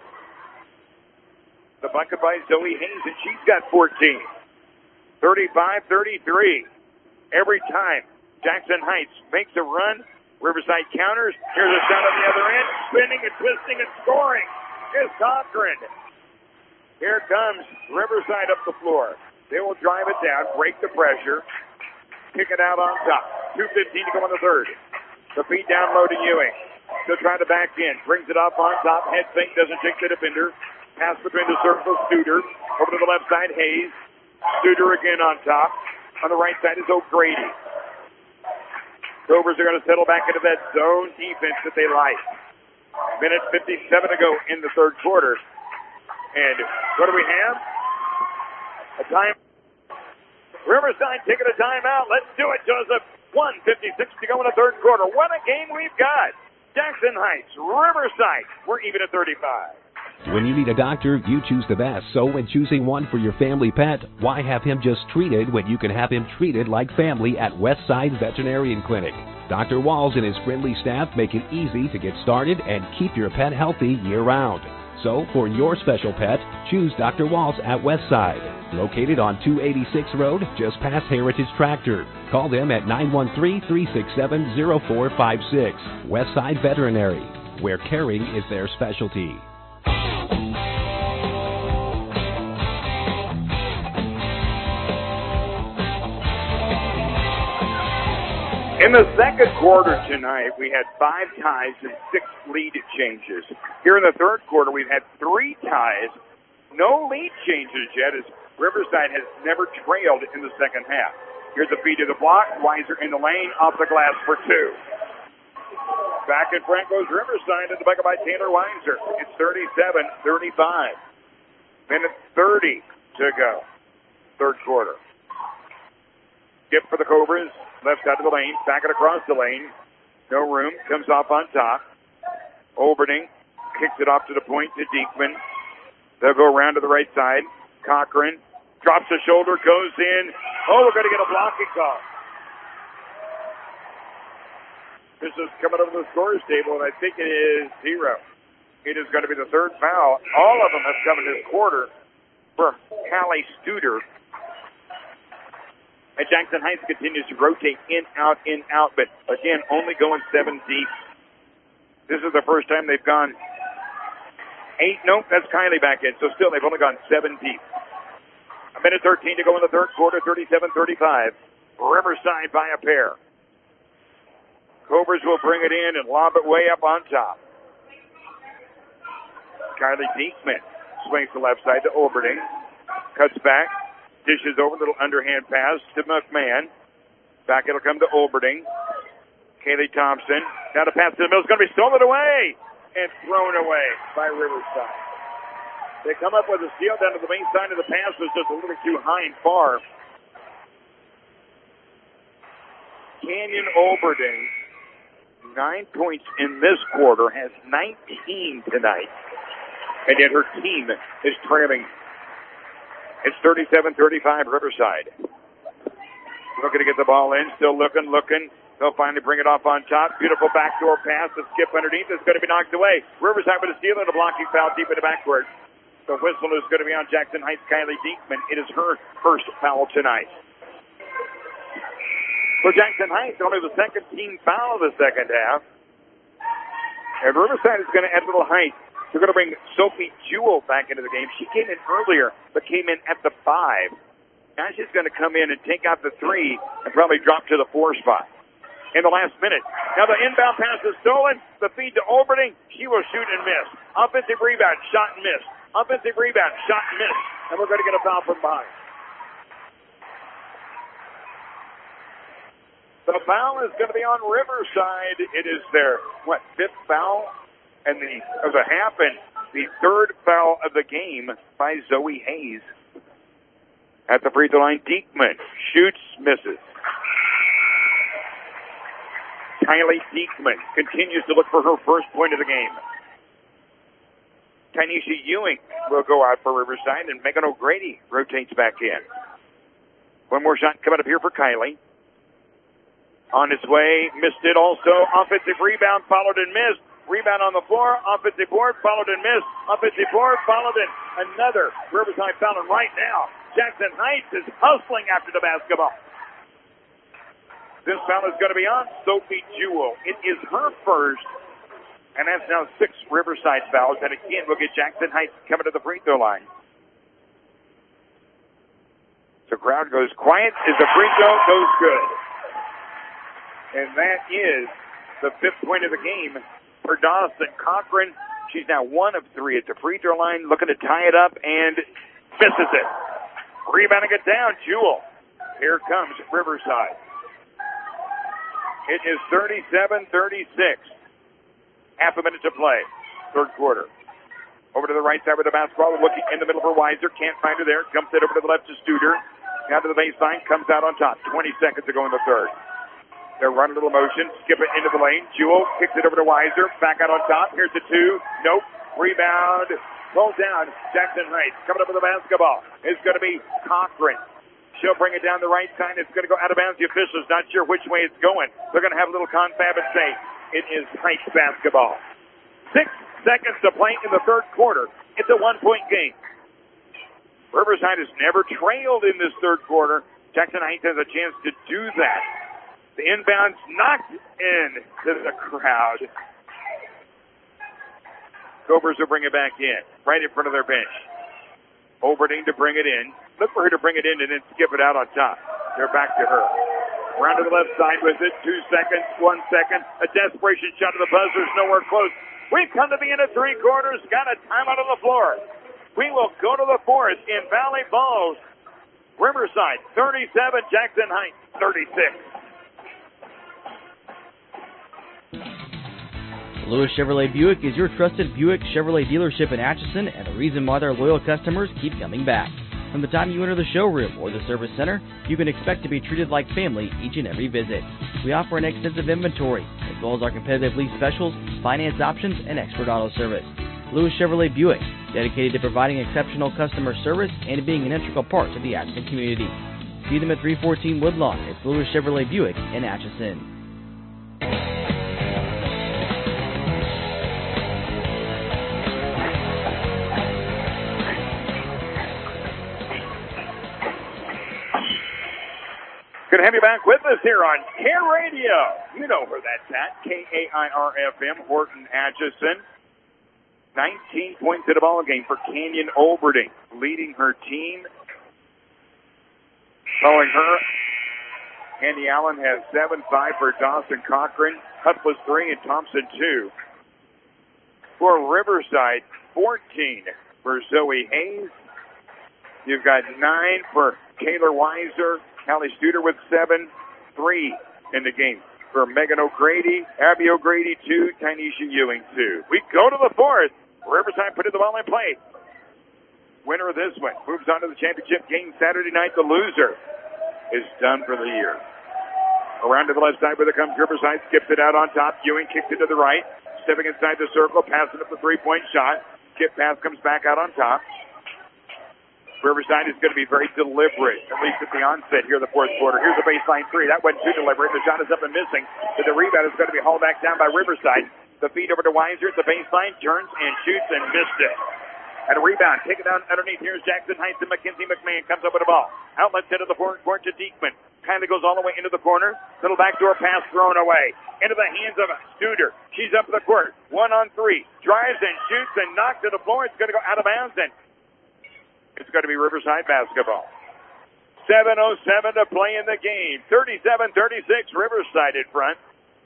The bucket by Zoe Hayes, and she's got fourteen. thirty-five thirty-three. Every time Jackson Heights makes a run, Riverside counters. Here's a shot on the other end. Spinning and twisting and scoring. Here's Cochran. Here comes Riverside up the floor. They will drive it down, break the pressure, kick it out on top. two fifteen to go in the third. The feed down low to Ewing. They'll try to back in. Brings it off on top. Head fake doesn't take the defender. Pass between the circles. Studer. Over to the left side. Hayes. Studer again on top. On the right side is O'Grady. Cobras are going to settle back into that zone defense that they like. Minute fifty-seven to go in the third quarter. And what do we have? A time. Riverside taking a timeout. Let's do it, Joseph. one fifty-six to go in the third quarter. What a game we've got. Jackson Heights, Riverside. We're even at thirty-five. When you need a doctor, you choose the best. So when choosing one for your family pet, why have him just treated when you can have him treated like family at Westside Veterinarian Clinic? Doctor Walls and his friendly staff make it easy to get started and keep your pet healthy year-round. So for your special pet, choose Doctor Walls at Westside. Located on two eighty-six Road, just past Heritage Tractor. Call them at nine one three, three six seven, zero four five six. Westside Veterinary, where caring is their specialty. In the second quarter tonight, we had five ties and six lead changes. Here in the third quarter, we've had three ties, no lead changes yet, as Riverside has never trailed in the second half. Here's a feed to the block. Weiser in the lane, off the glass for two. Back in front goes Riverside in the bucket by Taylor Weiser. It's thirty-seven thirty-five. Minute thirty to go. Third quarter. Skip for the Cobras. Left side of the lane. Back it across the lane. No room. Comes off on top. Olberding kicks it off to the point to Diekman. They'll go around to the right side. Cochran drops the shoulder, goes in. Oh, we're going to get a blocking call. This is coming over the scores table, and I think it is zero. It is going to be the third foul. All of them have come in this quarter for Callie Studer. And Jackson Heights continues to rotate in, out, in, out, but again, only going seven deep. This is the first time they've gone eight. Nope, that's Kylie back in. So still, they've only gone seven deep. A minute thirteen to go in the third quarter, thirty-seven thirty-five. Riverside by a pair. Cobras will bring it in and lob it way up on top. Kylie Diekman swings the left side to Olberding. Cuts back. Dishes over, little underhand pass to McMahon. Back it'll come to Olberding. Kaylee Thompson. Now the pass to the middle is going to be stolen away and thrown away by Riverside. They come up with a steal down to the main side of the pass. Was just a little too high and far. Canyon Olberding, nine points in this quarter, has nineteen tonight. And yet her team is trailing. It's thirty-seven thirty-five Riverside. Looking to get the ball in. Still looking, looking. They'll finally bring it off on top. Beautiful backdoor pass. The skip underneath is going to be knocked away. Riverside with a steal and a blocking foul deep in the backcourt. The whistle is going to be on Jackson Heights' Kylie Diekman. It is her first foul tonight. For Jackson Heights, only the second team foul of the second half. And Riverside is going to add a little height. They're going to bring Sophie Jewell back into the game. She came in earlier, but came in at the five. Now she's going to come in and take out the three and probably drop to the four spot in the last minute. Now the inbound pass is stolen. The feed to Olberding. She will shoot and miss. Offensive rebound, shot and miss. Offensive rebound, shot and miss. And we're going to get a foul from behind. The foul is going to be on Riverside. It is their, what, fifth foul? And the of the half, and the third foul of the game by Zoe Hayes. At the free throw line, Diekman shoots, misses. Kylie Diekman continues to look for her first point of the game. Tanisha Ewing will go out for Riverside, and Megan O'Grady rotates back in. One more shot coming up here for Kylie. On its way, missed it also. Offensive rebound, followed and missed. Rebound on the floor, offensive board, followed and missed. Offensive board, followed and another Riverside foul. And right now, Jackson Heights is hustling after the basketball. This foul is going to be on Sophie Jewell. It is her first, and that's now six Riverside fouls. And again, we'll get Jackson Heights coming to the free throw line. The crowd goes quiet as the free throw goes good. And that is the fifth point of the game for Dawson Cochran. She's now one of three at the free throw line, looking to tie it up and misses it. Rebounding it down, Jewell. Here comes Riverside. It is thirty-seven thirty-six. Half a minute to play. Third quarter. Over to the right side with the basketball. Looking in the middle for Weiser. Can't find her there. Dumps it over to the left to Studer. Down to the baseline. Comes out on top. twenty seconds to go in the third. They're running a little motion. Skip it into the lane. Jewell kicks it over to Weiser. Back out on top. Here's the two. Nope. Rebound. Pulled down. Jackson Heights coming up with the basketball. It's going to be Cochran. She'll bring it down the right side. It's going to go out of bounds. The official's not sure which way it's going. They're going to have a little confab and say it is Heights basketball. Six seconds to play in the third quarter. It's a one-point game. Riverside has never trailed in this third quarter. Jackson Heights has a chance to do that. The inbound's knocked in to the crowd. Gophers will bring it back in, right in front of their bench. Overding to bring it in. Look for her to bring it in and then skip it out on top. They're back to her. Round to the left side with it. Two seconds, one second. A desperation shot to the buzzers, nowhere close. We've come to the end of three quarters. Got a timeout on the floor. We will go to the fourth in Valley Falls. Riverside, thirty-seven. Jackson Heights, thirty-six. Lewis Chevrolet Buick is your trusted Buick Chevrolet dealership in Atchison and the reason why their loyal customers keep coming back. From the time you enter the showroom or the service center, you can expect to be treated like family each and every visit. We offer an extensive inventory, as well as our competitive lease specials, finance options, and expert auto service. Lewis Chevrolet Buick, dedicated to providing exceptional customer service and being an integral part of the Atchison community. See them at three fourteen Woodlawn. It's Lewis Chevrolet Buick in Atchison. Good to have you back with us here on Care Radio. You know where that's at. K A I R F M, Horton, Atchison. nineteen points in the ball game for Canyon Olberding, leading her team. Following her, Andy Allen has seven, five for Dawson Cochran. Hutt was three and Thompson two. For Riverside, fourteen for Zoe Hayes. You've got nine for Taylor Weiser. Callie Studer with seven, three in the game for Megan O'Grady, Abby O'Grady two, Tynesha Ewing two. We go to the fourth. Riverside put in the ball in play. Winner of this one moves on to the championship game Saturday night. The loser is done for the year. Around to the left side where it comes Riverside, skips it out on top. Ewing kicks it to the right, stepping inside the circle, passing up the three-point shot. Skip pass comes back out on top. Riverside is going to be very deliberate, at least at the onset here in the fourth quarter. Here's a baseline three. That wasn't too deliberate. The shot is up and missing, but the rebound is going to be hauled back down by Riverside. The feed over to Weiser at the baseline, turns and shoots and missed it. And a rebound, take it down underneath. Here's Jackson Heights and Mackenzie McMahon comes up with the ball. Outlet into the forward court to Diekman. Kind of goes all the way into the corner. Little backdoor pass thrown away. Into the hands of Studer. She's up the court. One on three. Drives and shoots and knocks to the floor. It's going to go out of bounds and it's going to be Riverside basketball. seven oh seven to play in the game. thirty-seven thirty-six, Riverside in front.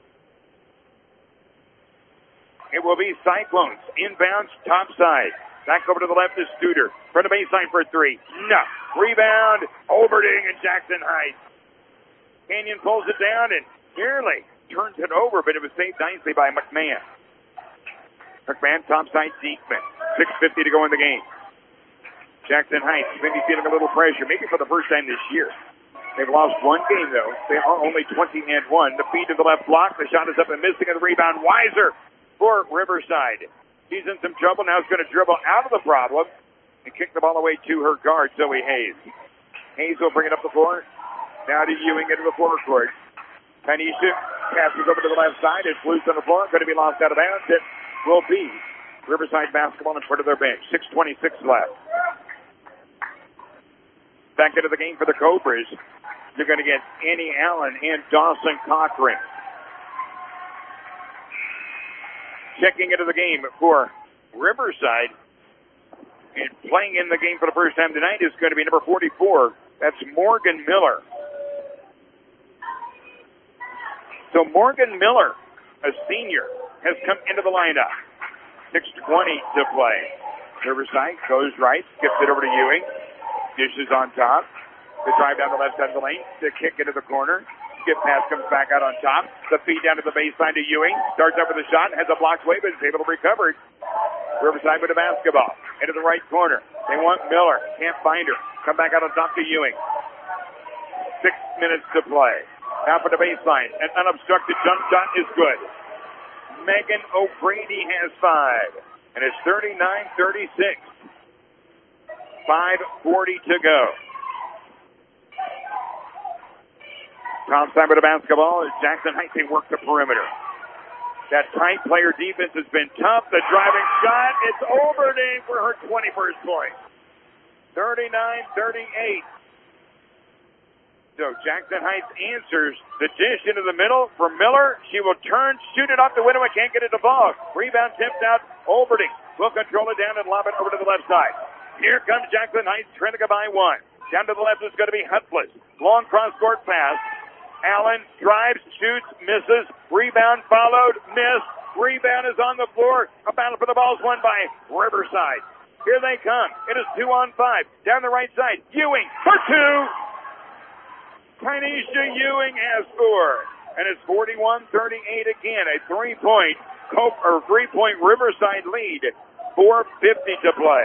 It will be Cyclones. Inbounds, top side. Back over to the left is Studer. From the baseline for three. No. Rebound, Olberding and Jackson Heights. Canyon pulls it down and nearly turns it over, but it was saved nicely by McMahon. McMahon, top side, Diekman. six fifty to go in the game. Jackson Heights maybe feeling a little pressure, maybe for the first time this year. They've lost one game, though. They are only twenty and one. The feed to the left block. The shot is up and missing, and the rebound. Weiser for Riverside. He's in some trouble. Now he's going to dribble out of the problem and kick the ball away to her guard, Zoe Hayes. Hayes will bring it up the floor. Now to Ewing into the forward court. Tynesha passes over to the left side. It's loose on the floor. Going to be lost out of bounds. It will be Riverside basketball in front of their bench. six twenty-six left. Back into the game for the Cobras. They're going to get Annie Allen and Dawson Cochran. Checking into the game for Riverside and playing in the game for the first time tonight is going to be number forty-four. That's Morgan Miller. So Morgan Miller, a senior, has come into the lineup. six twenty to play. Riverside goes right, skips it over to Ewing. Dishes on top. The drive down the left side of the lane. The kick into the corner. skip pass comes back out on top. The feed down to the baseline to Ewing. Starts up with a shot and has a blocked way, but is able to recover it. Riverside with the basketball. Into the right corner. They want Miller. Can't find her. Come back out on top to Ewing. Six minutes to play. Now for the baseline. An unobstructed jump shot is good. Megan O'Grady has five. And it's thirty-nine thirty-six. five forty to go. Tom side with the basketball as Jackson Heights, they work the perimeter. That tight player defense has been tough. The driving shot, it's Oberding for her twenty-first point. thirty-nine thirty-eight. So Jackson Heights answers the dish into the middle for Miller. She will turn, shoot it off the window, and can't get it to ball. Rebound tipped out. Oberding will control it down and lob it over to the left side. Here comes Jackson Heights, Trinity by one. Down to the left is going to be Hutless. Long cross-court pass. Allen drives, shoots, misses. Rebound followed, missed. Rebound is on the floor. A battle for the ball is won by Riverside. Here they come. It is two on five. Down the right side. Ewing for two. Tynesha Ewing has scored. And it's forty-one thirty-eight again. A three-point Cope or three-point Riverside lead. four fifty to play.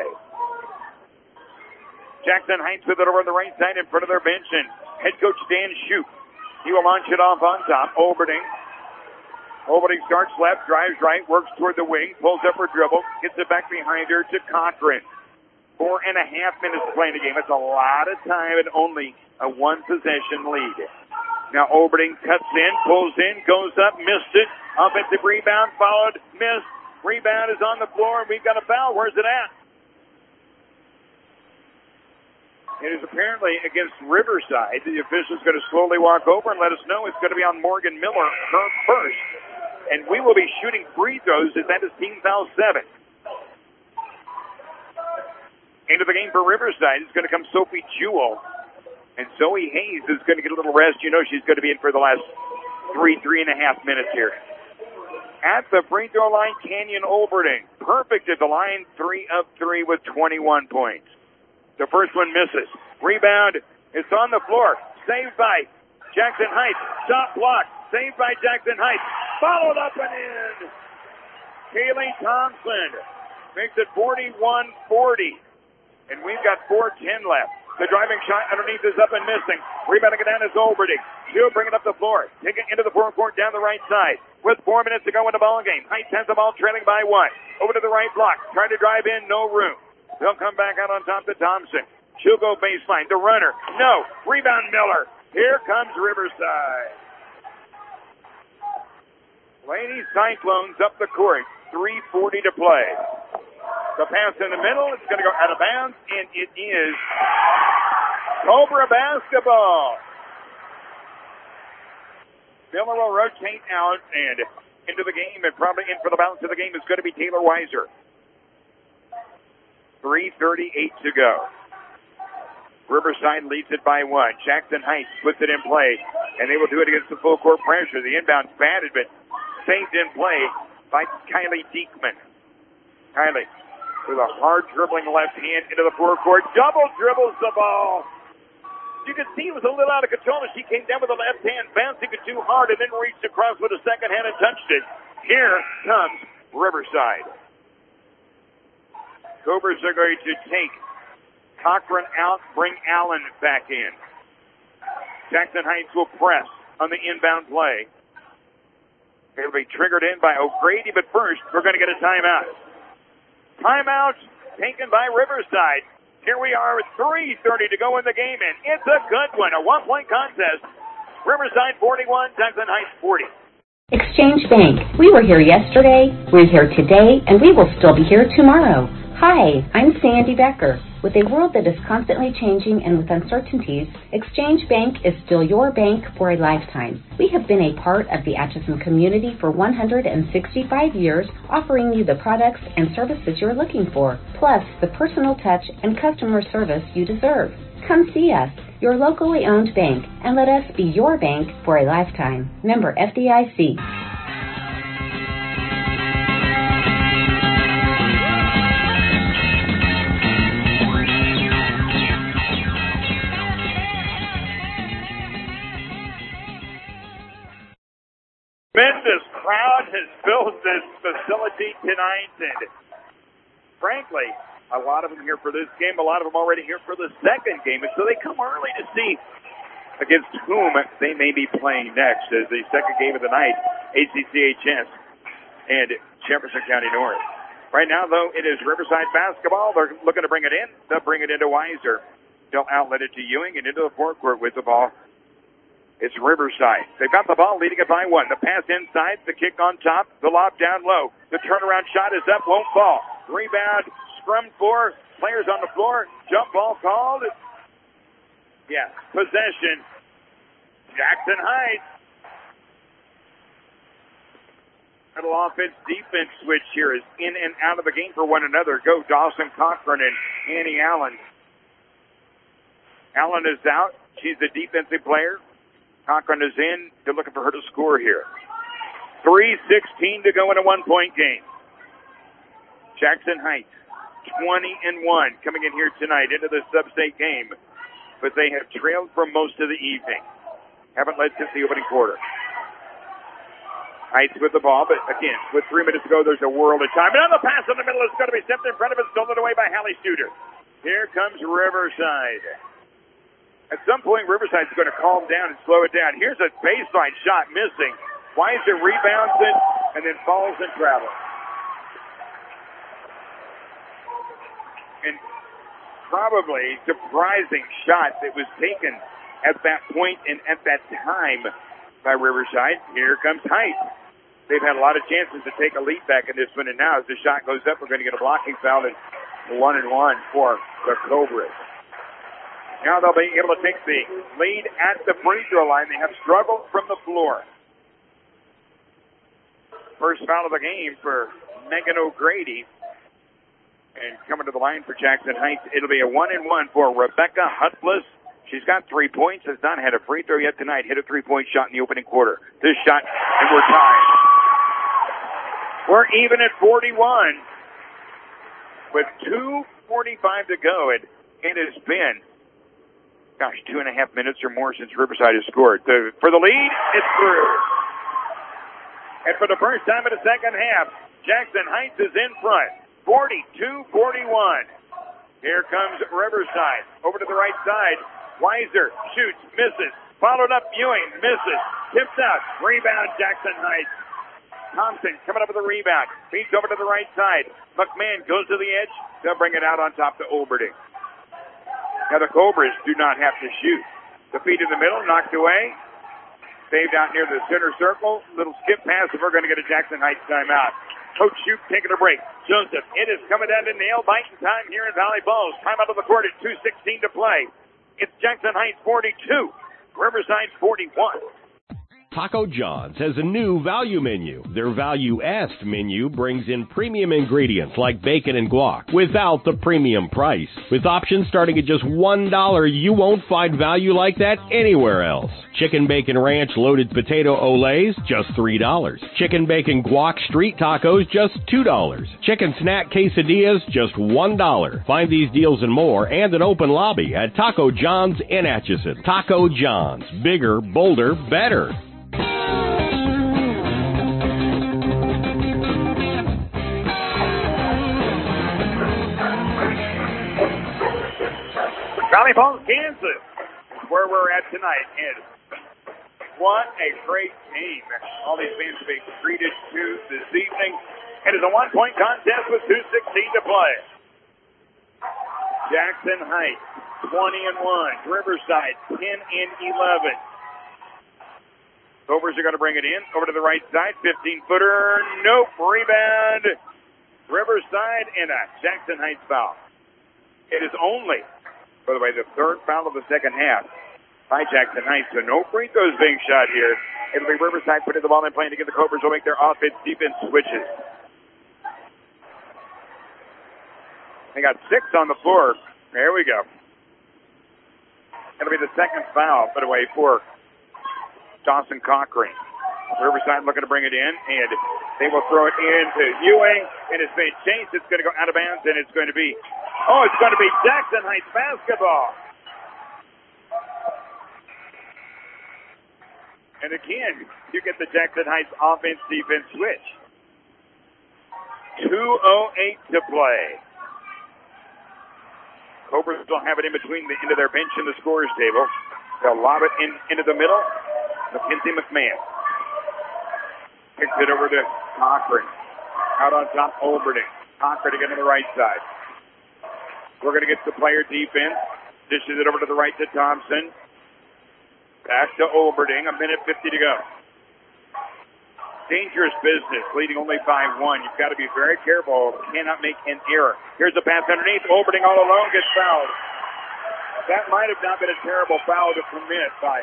Jackson Heights with it over on the right side in front of their bench. And head coach Dan Shoup. He will launch it off on top. Oberding. Oberding starts left, drives right, works toward the wing, pulls up her dribble, gets it back behind her to Cochran. Four and a half minutes to play in the game. That's a lot of time and only a one-possession lead. Now Oberding cuts in, pulls in, goes up, missed it. Offensive rebound, followed, missed. Rebound is on the floor, and we've got a foul. Where's it at? It is apparently against Riverside. The official's going to slowly walk over and let us know it's going to be on Morgan Miller, her first. And we will be shooting free throws as that is team foul seven. Into the game for Riverside is going to come Sophie Jewell. And Zoe Hayes is going to get a little rest. You know she's going to be in for the last three, three and a half minutes here. At the free throw line, Canyon Oberding. Perfect at the line, three of three with twenty-one points. The first one misses. Rebound. It's on the floor. Saved by Jackson Heights. Shot blocked. Saved by Jackson Heights. Followed up and in. Kaylee Thompson makes it forty-one forty. And we've got four ten left. The driving shot underneath is up and missing. Rebounding it down is Oberding. She'll bring it up the floor. Take it into the forecourt down the right side. With four minutes to go in the ball game. Heights has the ball trailing by one. Over to the right block. Trying to drive in. No room. They'll come back out on top to Thompson. She'll go baseline. The runner. No. Rebound Miller. Here comes Riverside. Lady Cyclones up the court. three forty to play. The pass in the middle. It's going to go out of bounds. And it is Cobra basketball. Miller will rotate out and into the game. And probably in for the balance of the game is going to be Taylor Weiser. three thirty-eight to go. Riverside leads it by one. Jackson Heights puts it in play, and they will do it against the full court pressure. The inbound's batted, but saved in play by Kylie Diekman. Kylie with a hard dribbling left hand into the forecourt. Double dribbles the ball. You could see it was a little out of control as she came down with the left hand, bouncing it too hard, and then reached across with a second hand and touched it. Here comes Riverside. Cobras are going to take Cochran out, bring Allen back in. Jackson Heights will press on the inbound play. It'll be triggered in by O'Grady, but first we're going to get a timeout. Timeout taken by Riverside. Here we are with three thirty to go in the game, and it's a good one, a one-point contest. Riverside forty-one, Jackson Heights forty. Exchange Bank. We were here yesterday, we're here today, and we will still be here tomorrow. Hi, I'm Sandy Becker. With a world that is constantly changing and with uncertainties, Exchange Bank is still your bank for a lifetime. We have been a part of the Atchison community for one hundred sixty-five years, offering you the products and services you're looking for, plus the personal touch and customer service you deserve. Come see us, your locally owned bank, and let us be your bank for a lifetime. Member F D I C. tremendous crowd has filled this facility tonight, and frankly, a lot of them here for this game, a lot of them already here for the second game, and so they come early to see against whom they may be playing next as the second game of the night, A C C H S and Jefferson County North. Right now, though, it is Riverside basketball. They're looking to bring it in. They'll bring it into Weiser. They'll outlet it to Ewing and into the forecourt with the ball. It's Riverside. They've got the ball, leading it by one. The pass inside, the kick on top, the lob down low. The turnaround shot is up, won't fall. Rebound, scrum for, players on the floor, jump ball called. Yeah, possession. Jackson Heights. Little offense defense switch here is in and out of the game for one another. Go Dawson Cochran and Annie Allen. Allen is out. She's the defensive player. Cochran is in. They're looking for her to score here. three sixteen to go in a one-point game. Jackson Heights, twenty and one, coming in here tonight into the sub-state game. But they have trailed for most of the evening. Haven't led since the opening quarter. Heights with the ball, but again, with three minutes to go, there's a world of time. And on the pass in the middle, it's going to be stepped in front of it, stolen away by Hallie Studer. Here comes Riverside. At some point, Riverside's going to calm down and slow it down. Here's a baseline shot missing. Weiser rebounds it and then falls and travels. And probably surprising shot that was taken at that point and at that time by Riverside. Here comes Heights. They've had a lot of chances to take a lead back in this one, and now as the shot goes up, we're going to get a blocking foul and one and one for the Cobras. Now they'll be able to take the lead at the free throw line. They have struggled from the floor. First foul of the game for Megan O'Grady. And coming to the line for Jackson Heights, it'll be a one and one for Rebecca Hutfless. She's got three points, has not had a free throw yet tonight, hit a three-point shot in the opening quarter. This shot, and we're tied. We're even at forty-one with two forty-five to go, and it has been, gosh, two and a half minutes or more since Riverside has scored. The, for the lead, it's through. And for the first time in the second half, Jackson Heights is in front, forty-two forty-one. Here comes Riverside. Over to the right side. Weiser shoots, misses. Followed up, Ewing, misses. Tips out. Rebound, Jackson Heights. Thompson coming up with a rebound. Feeds over to the right side. McMahon goes to the edge. They'll bring it out on top to Oberding. Now the Cobras do not have to shoot. The feed in the middle, knocked away. Saved out near the center circle. Little skip pass, and we're going to get a Jackson Heights timeout. Coach Shoup taking a break. Joseph, it is coming down to nail-biting time here in Valley Falls. Time out of the court at two sixteen to play. It's Jackson Heights forty-two, Riverside forty-one. Taco John's has a new value menu. Their Value-Est menu brings in premium ingredients like bacon and guac without the premium price. With options starting at just one dollar, you won't find value like that anywhere else. Chicken Bacon Ranch Loaded Potato Olays, just three dollars. Chicken Bacon Guac Street Tacos, just two dollars. Chicken Snack Quesadillas, just one dollar. Find these deals and more and an open lobby at Taco John's in Atchison. Taco John's. Bigger, bolder, better. Valley Falls, Kansas, where we're at tonight. And what a great game all these fans have been treated to this evening. It is a one-point contest with two sixteen to play. Jackson Heights, twenty and one. Riverside, ten and eleven. Cobras are going to bring it in. Over to the right side, fifteen-footer. Nope. Rebound. Riverside and a Jackson Heights foul. It is only, by the way, the third foul of the second half by Jackson Heights. So no free throws being shot here. It'll be Riverside putting the ball in play to get the Cobras will make their offense-defense switches. They got six on the floor. There we go. It'll be the second foul, by the way, for Dawson Cochran. Riverside looking to bring it in, and they will throw it into Ewing, and it's been chased. It's going to go out of bounds, and it's going to be, oh, it's going to be Jackson Heights basketball. And again, you get the Jackson Heights offense-defense switch. two oh eight to play. Cobras will have it in between the end of their bench and the scorers table. They'll lob it in into the middle. Mackenzie McMahon kicks it over to Cochran. Out on top, Olberding. Cochran again to the right side. We're going to get the player defense. Dishes it over to the right to Thompson. Back to Olberding. A minute fifty to go. Dangerous business, leading only by one. You've got to be very careful. Cannot make an error. Here's a pass underneath. Olberding all alone gets fouled. That might have not been a terrible foul to commit by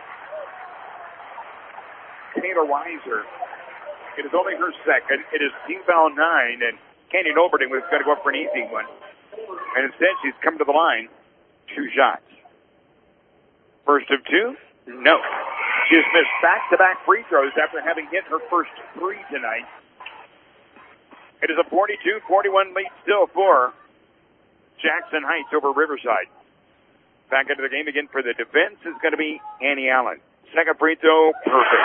Taylor Weiser. It is only her second. It is team foul nine, and Canyon Olberding was going to go up for an easy one. And instead, she's come to the line. Two shots. First of two? No. She has missed back-to-back free throws after having hit her first three tonight. It is a forty-two forty-one lead still for Jackson Heights over Riverside. Back into the game again for the defense is going to be Annie Allen. Second free throw, perfect.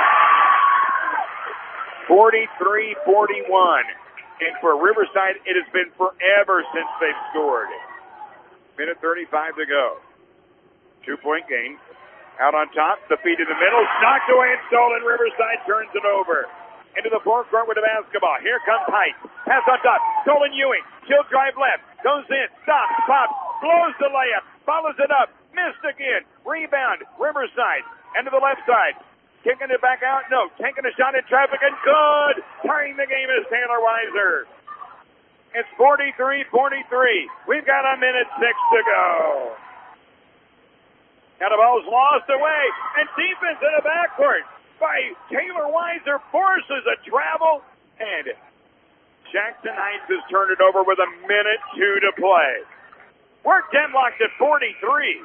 forty-three forty-one. And for Riverside, it has been forever since they've scored. Minute thirty-five to go. Two-point game. Out on top, the feed in the middle, knocked away and stolen. Riverside turns it over. Into the forecourt with the basketball. Here comes Height. Pass on top, stolen Ewing. She'll drive left, goes in, stops, pops, blows the layup, follows it up, missed again. Rebound, Riverside, and to the left side. Kicking it back out, no, taking a shot in traffic, and good! Tying the game is Taylor Weiser. It's forty-three forty-three. We've got a minute six to go. Now the ball's lost away, and defense in the backcourt by Taylor Weiser forces a travel, and Jackson Heights has turned it over with a minute two to play. We're deadlocked at forty-three.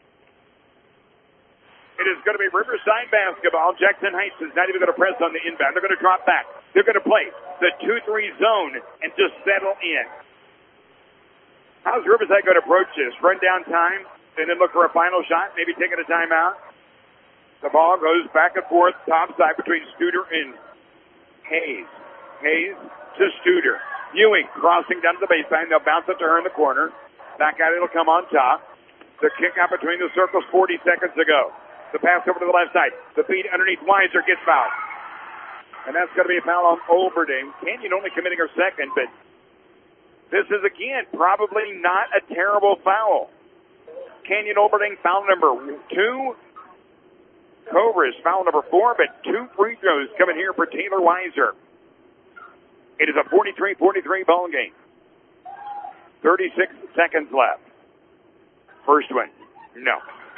It is going to be Riverside basketball. Jackson Heights is not even going to press on the inbound. They're going to drop back. They're going to play the two three zone and just settle in. How's Riverside going to approach this? Run down time? And then look for a final shot, maybe taking a timeout. The ball goes back and forth, top side between Studer and Hayes. Hayes to Studer. Ewing crossing down to the baseline. They'll bounce it to her in the corner. Back out, it'll come on top. The kick out between the circles, forty seconds ago. The pass over to the left side. The feed underneath Weiser gets fouled. And that's going to be a foul on Olberding. Canyon only committing her second, but this is, again, probably not a terrible foul. Canyon Olberding foul number two. Cobras foul number four, but two free throws coming here for Taylor Weiser. It is a forty-three forty-three ball game. thirty-six seconds left. First one, no.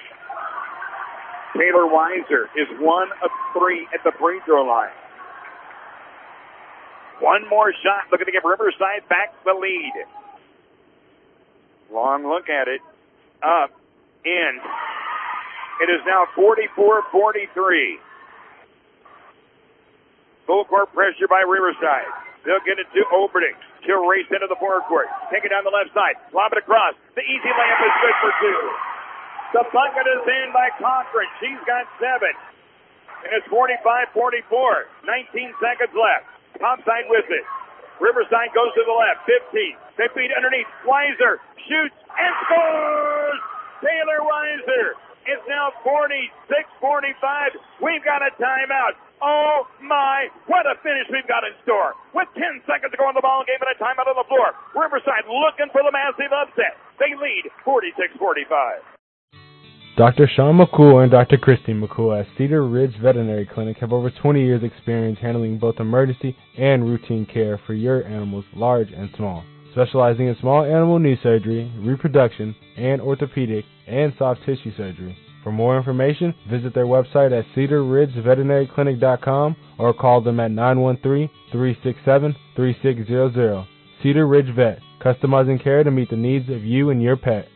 Taylor Weiser is one of three at the free throw line. One more shot, looking to give Riverside back the lead. Long look at it. Up, in. It is now forty-four forty-three. Full court pressure by Riverside. They'll get it to Olberding. She'll race into the forecourt. Take it down the left side. Lob it across. The easy layup is good for two. The bucket is in by Cochran. She's got seven. And it's forty-five forty-four. nineteen seconds left. Topside with it. Riverside goes to the left. fifteen. They feed underneath. Weiser shoots and scores! Taylor Weiser. It's now forty-six forty-five. We've got a timeout. Oh, my. What a finish we've got in store. With ten seconds to go on the ball game and a timeout on the floor. Riverside looking for the massive upset. They lead forty-six forty-five. Doctor Sean McCool and Doctor Christine McCool at Cedar Ridge Veterinary Clinic have over twenty years experience handling both emergency and routine care for your animals, large and small. Specializing in small animal knee surgery, reproduction, and orthopedic and soft tissue surgery. For more information, visit their website at cedar ridge veterinary clinic dot com or call them at nine one three, three six seven, three six zero zero. Cedar Ridge Vet, customizing care to meet the needs of you and your pet.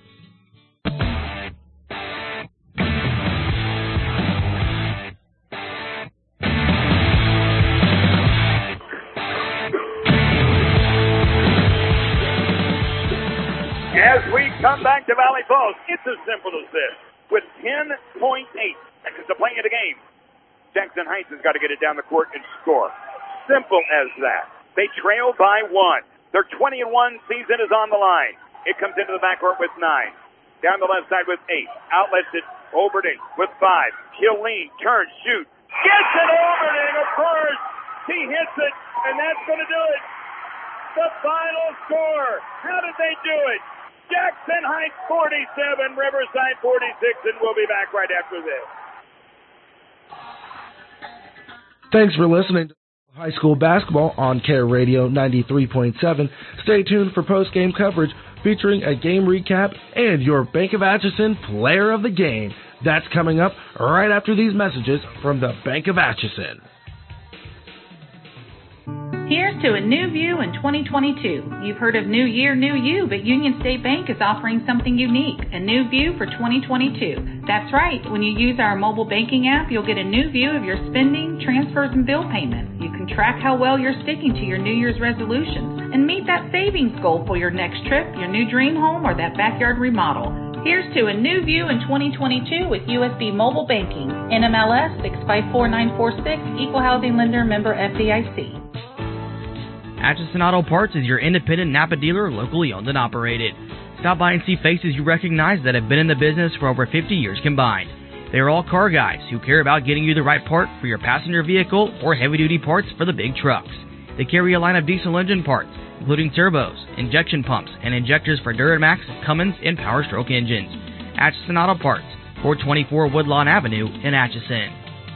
As we come back to Valley Falls, it's as simple as this. With ten point eight seconds to play in the game, Jackson Heights has got to get it down the court and score. Simple as that. They trail by one. Their twenty and one season is on the line. It comes into the backcourt with nine. Down the left side with eight. Outlets it. Oberding with five. He'll lean, turn, shoot. Gets it, Oberding, of course. He hits it, and that's going to do it. The final score. How did they do it? Jackson Heights forty-seven, Riverside forty-six, and we'll be back right after this. Thanks for listening to High School Basketball on Care Radio ninety-three point seven. Stay tuned for post-game coverage featuring a game recap and your Bank of Atchison Player of the Game. That's coming up right after these messages from the Bank of Atchison. Here's to a new view in twenty twenty-two. You've heard of New Year, New You, but Union State Bank is offering something unique, a new view for twenty twenty-two. That's right. When you use our mobile banking app, you'll get a new view of your spending, transfers, and bill payments. You can track how well you're sticking to your New Year's resolutions and meet that savings goal for your next trip, your new dream home, or that backyard remodel. Here's to a new view in twenty twenty-two with U S B Mobile Banking. N M L S six five four nine four six, Equal Housing Lender, member F D I C. Atchison Auto Parts is your independent Napa dealer, locally owned and operated. Stop by and see faces you recognize that have been in the business for over fifty years combined. They are all car guys who care about getting you the right part for your passenger vehicle or heavy-duty parts for the big trucks. They carry a line of diesel engine parts, including turbos, injection pumps, and injectors for Duramax, Cummins, and Power Stroke engines. Atchison Auto Parts, four twenty-four Woodlawn Avenue in Atchison.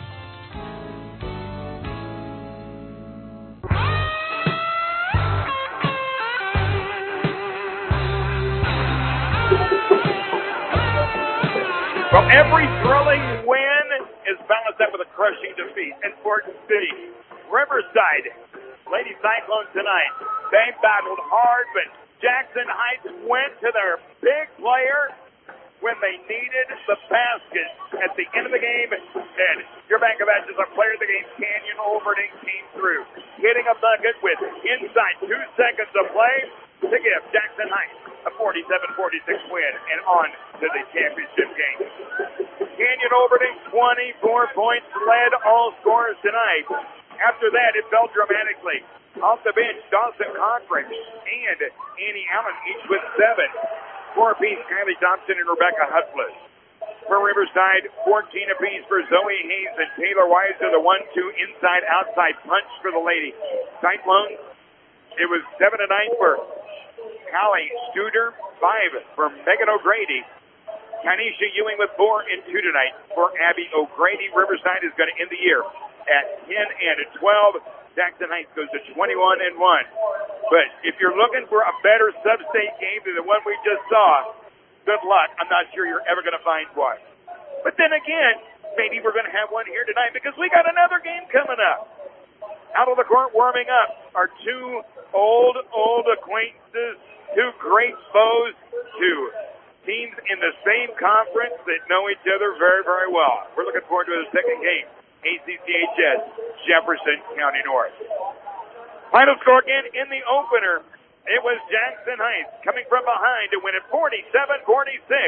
Well, every thrilling win is balanced out with a crushing defeat in Fort City. Riverside, Lady Cyclones tonight, they battled hard, but Jackson Heights went to their big player when they needed the basket at the end of the game. And your Bank of Atchison player of the game, Canyon Oberding, came through, hitting a bucket with inside two seconds of play to give Jackson Heights a forty-seven forty-six win and on to the championship game. Canyon Oberding, twenty-four points, led all scorers tonight. After that, it fell dramatically. Off the bench, Dawson Cochran and Annie Allen, each with seven. Four apiece, Kylie Thompson and Rebecca Hutfless. For Riverside, fourteen apiece for Zoe Hayes and Taylor Weiser, the one two inside-outside punch for the lady. Cyclones, it was seven to nine for Callie Studer, five for Megan O'Grady. Kanisha Ewing with four and two tonight for Abby O'Grady. Riverside is going to end the year at ten and twelve. Jackson Heights goes to twenty-one and one. But if you're looking for a better sub-state game than the one we just saw, good luck. I'm not sure you're ever going to find one. But then again, maybe we're going to have one here tonight because we got another game coming up. Out of the court warming up are two old, old acquaintances, two great foes, two teams in the same conference that know each other very, very well. We're looking forward to the second game, A C C H S, Jefferson County North. Final score again in the opener. It was Jackson Heights coming from behind to win it forty-seven forty-six.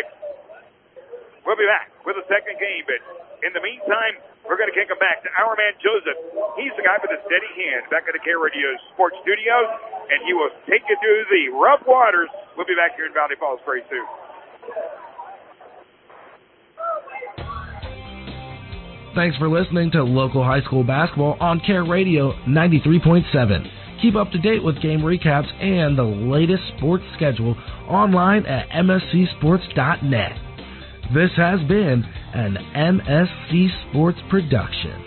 We'll be back with the second game, but in the meantime, we're going to kick him back to our man Joseph. He's the guy with a steady hand back at the Care Radio Sports Studios, and he will take you through the rough waters. We'll be back here in Valley Falls very soon. Thanks for listening to local high school basketball on Care Radio ninety-three point seven. Keep up to date with game recaps and the latest sports schedule online at m s c sports dot net. This has been an M S C Sports production.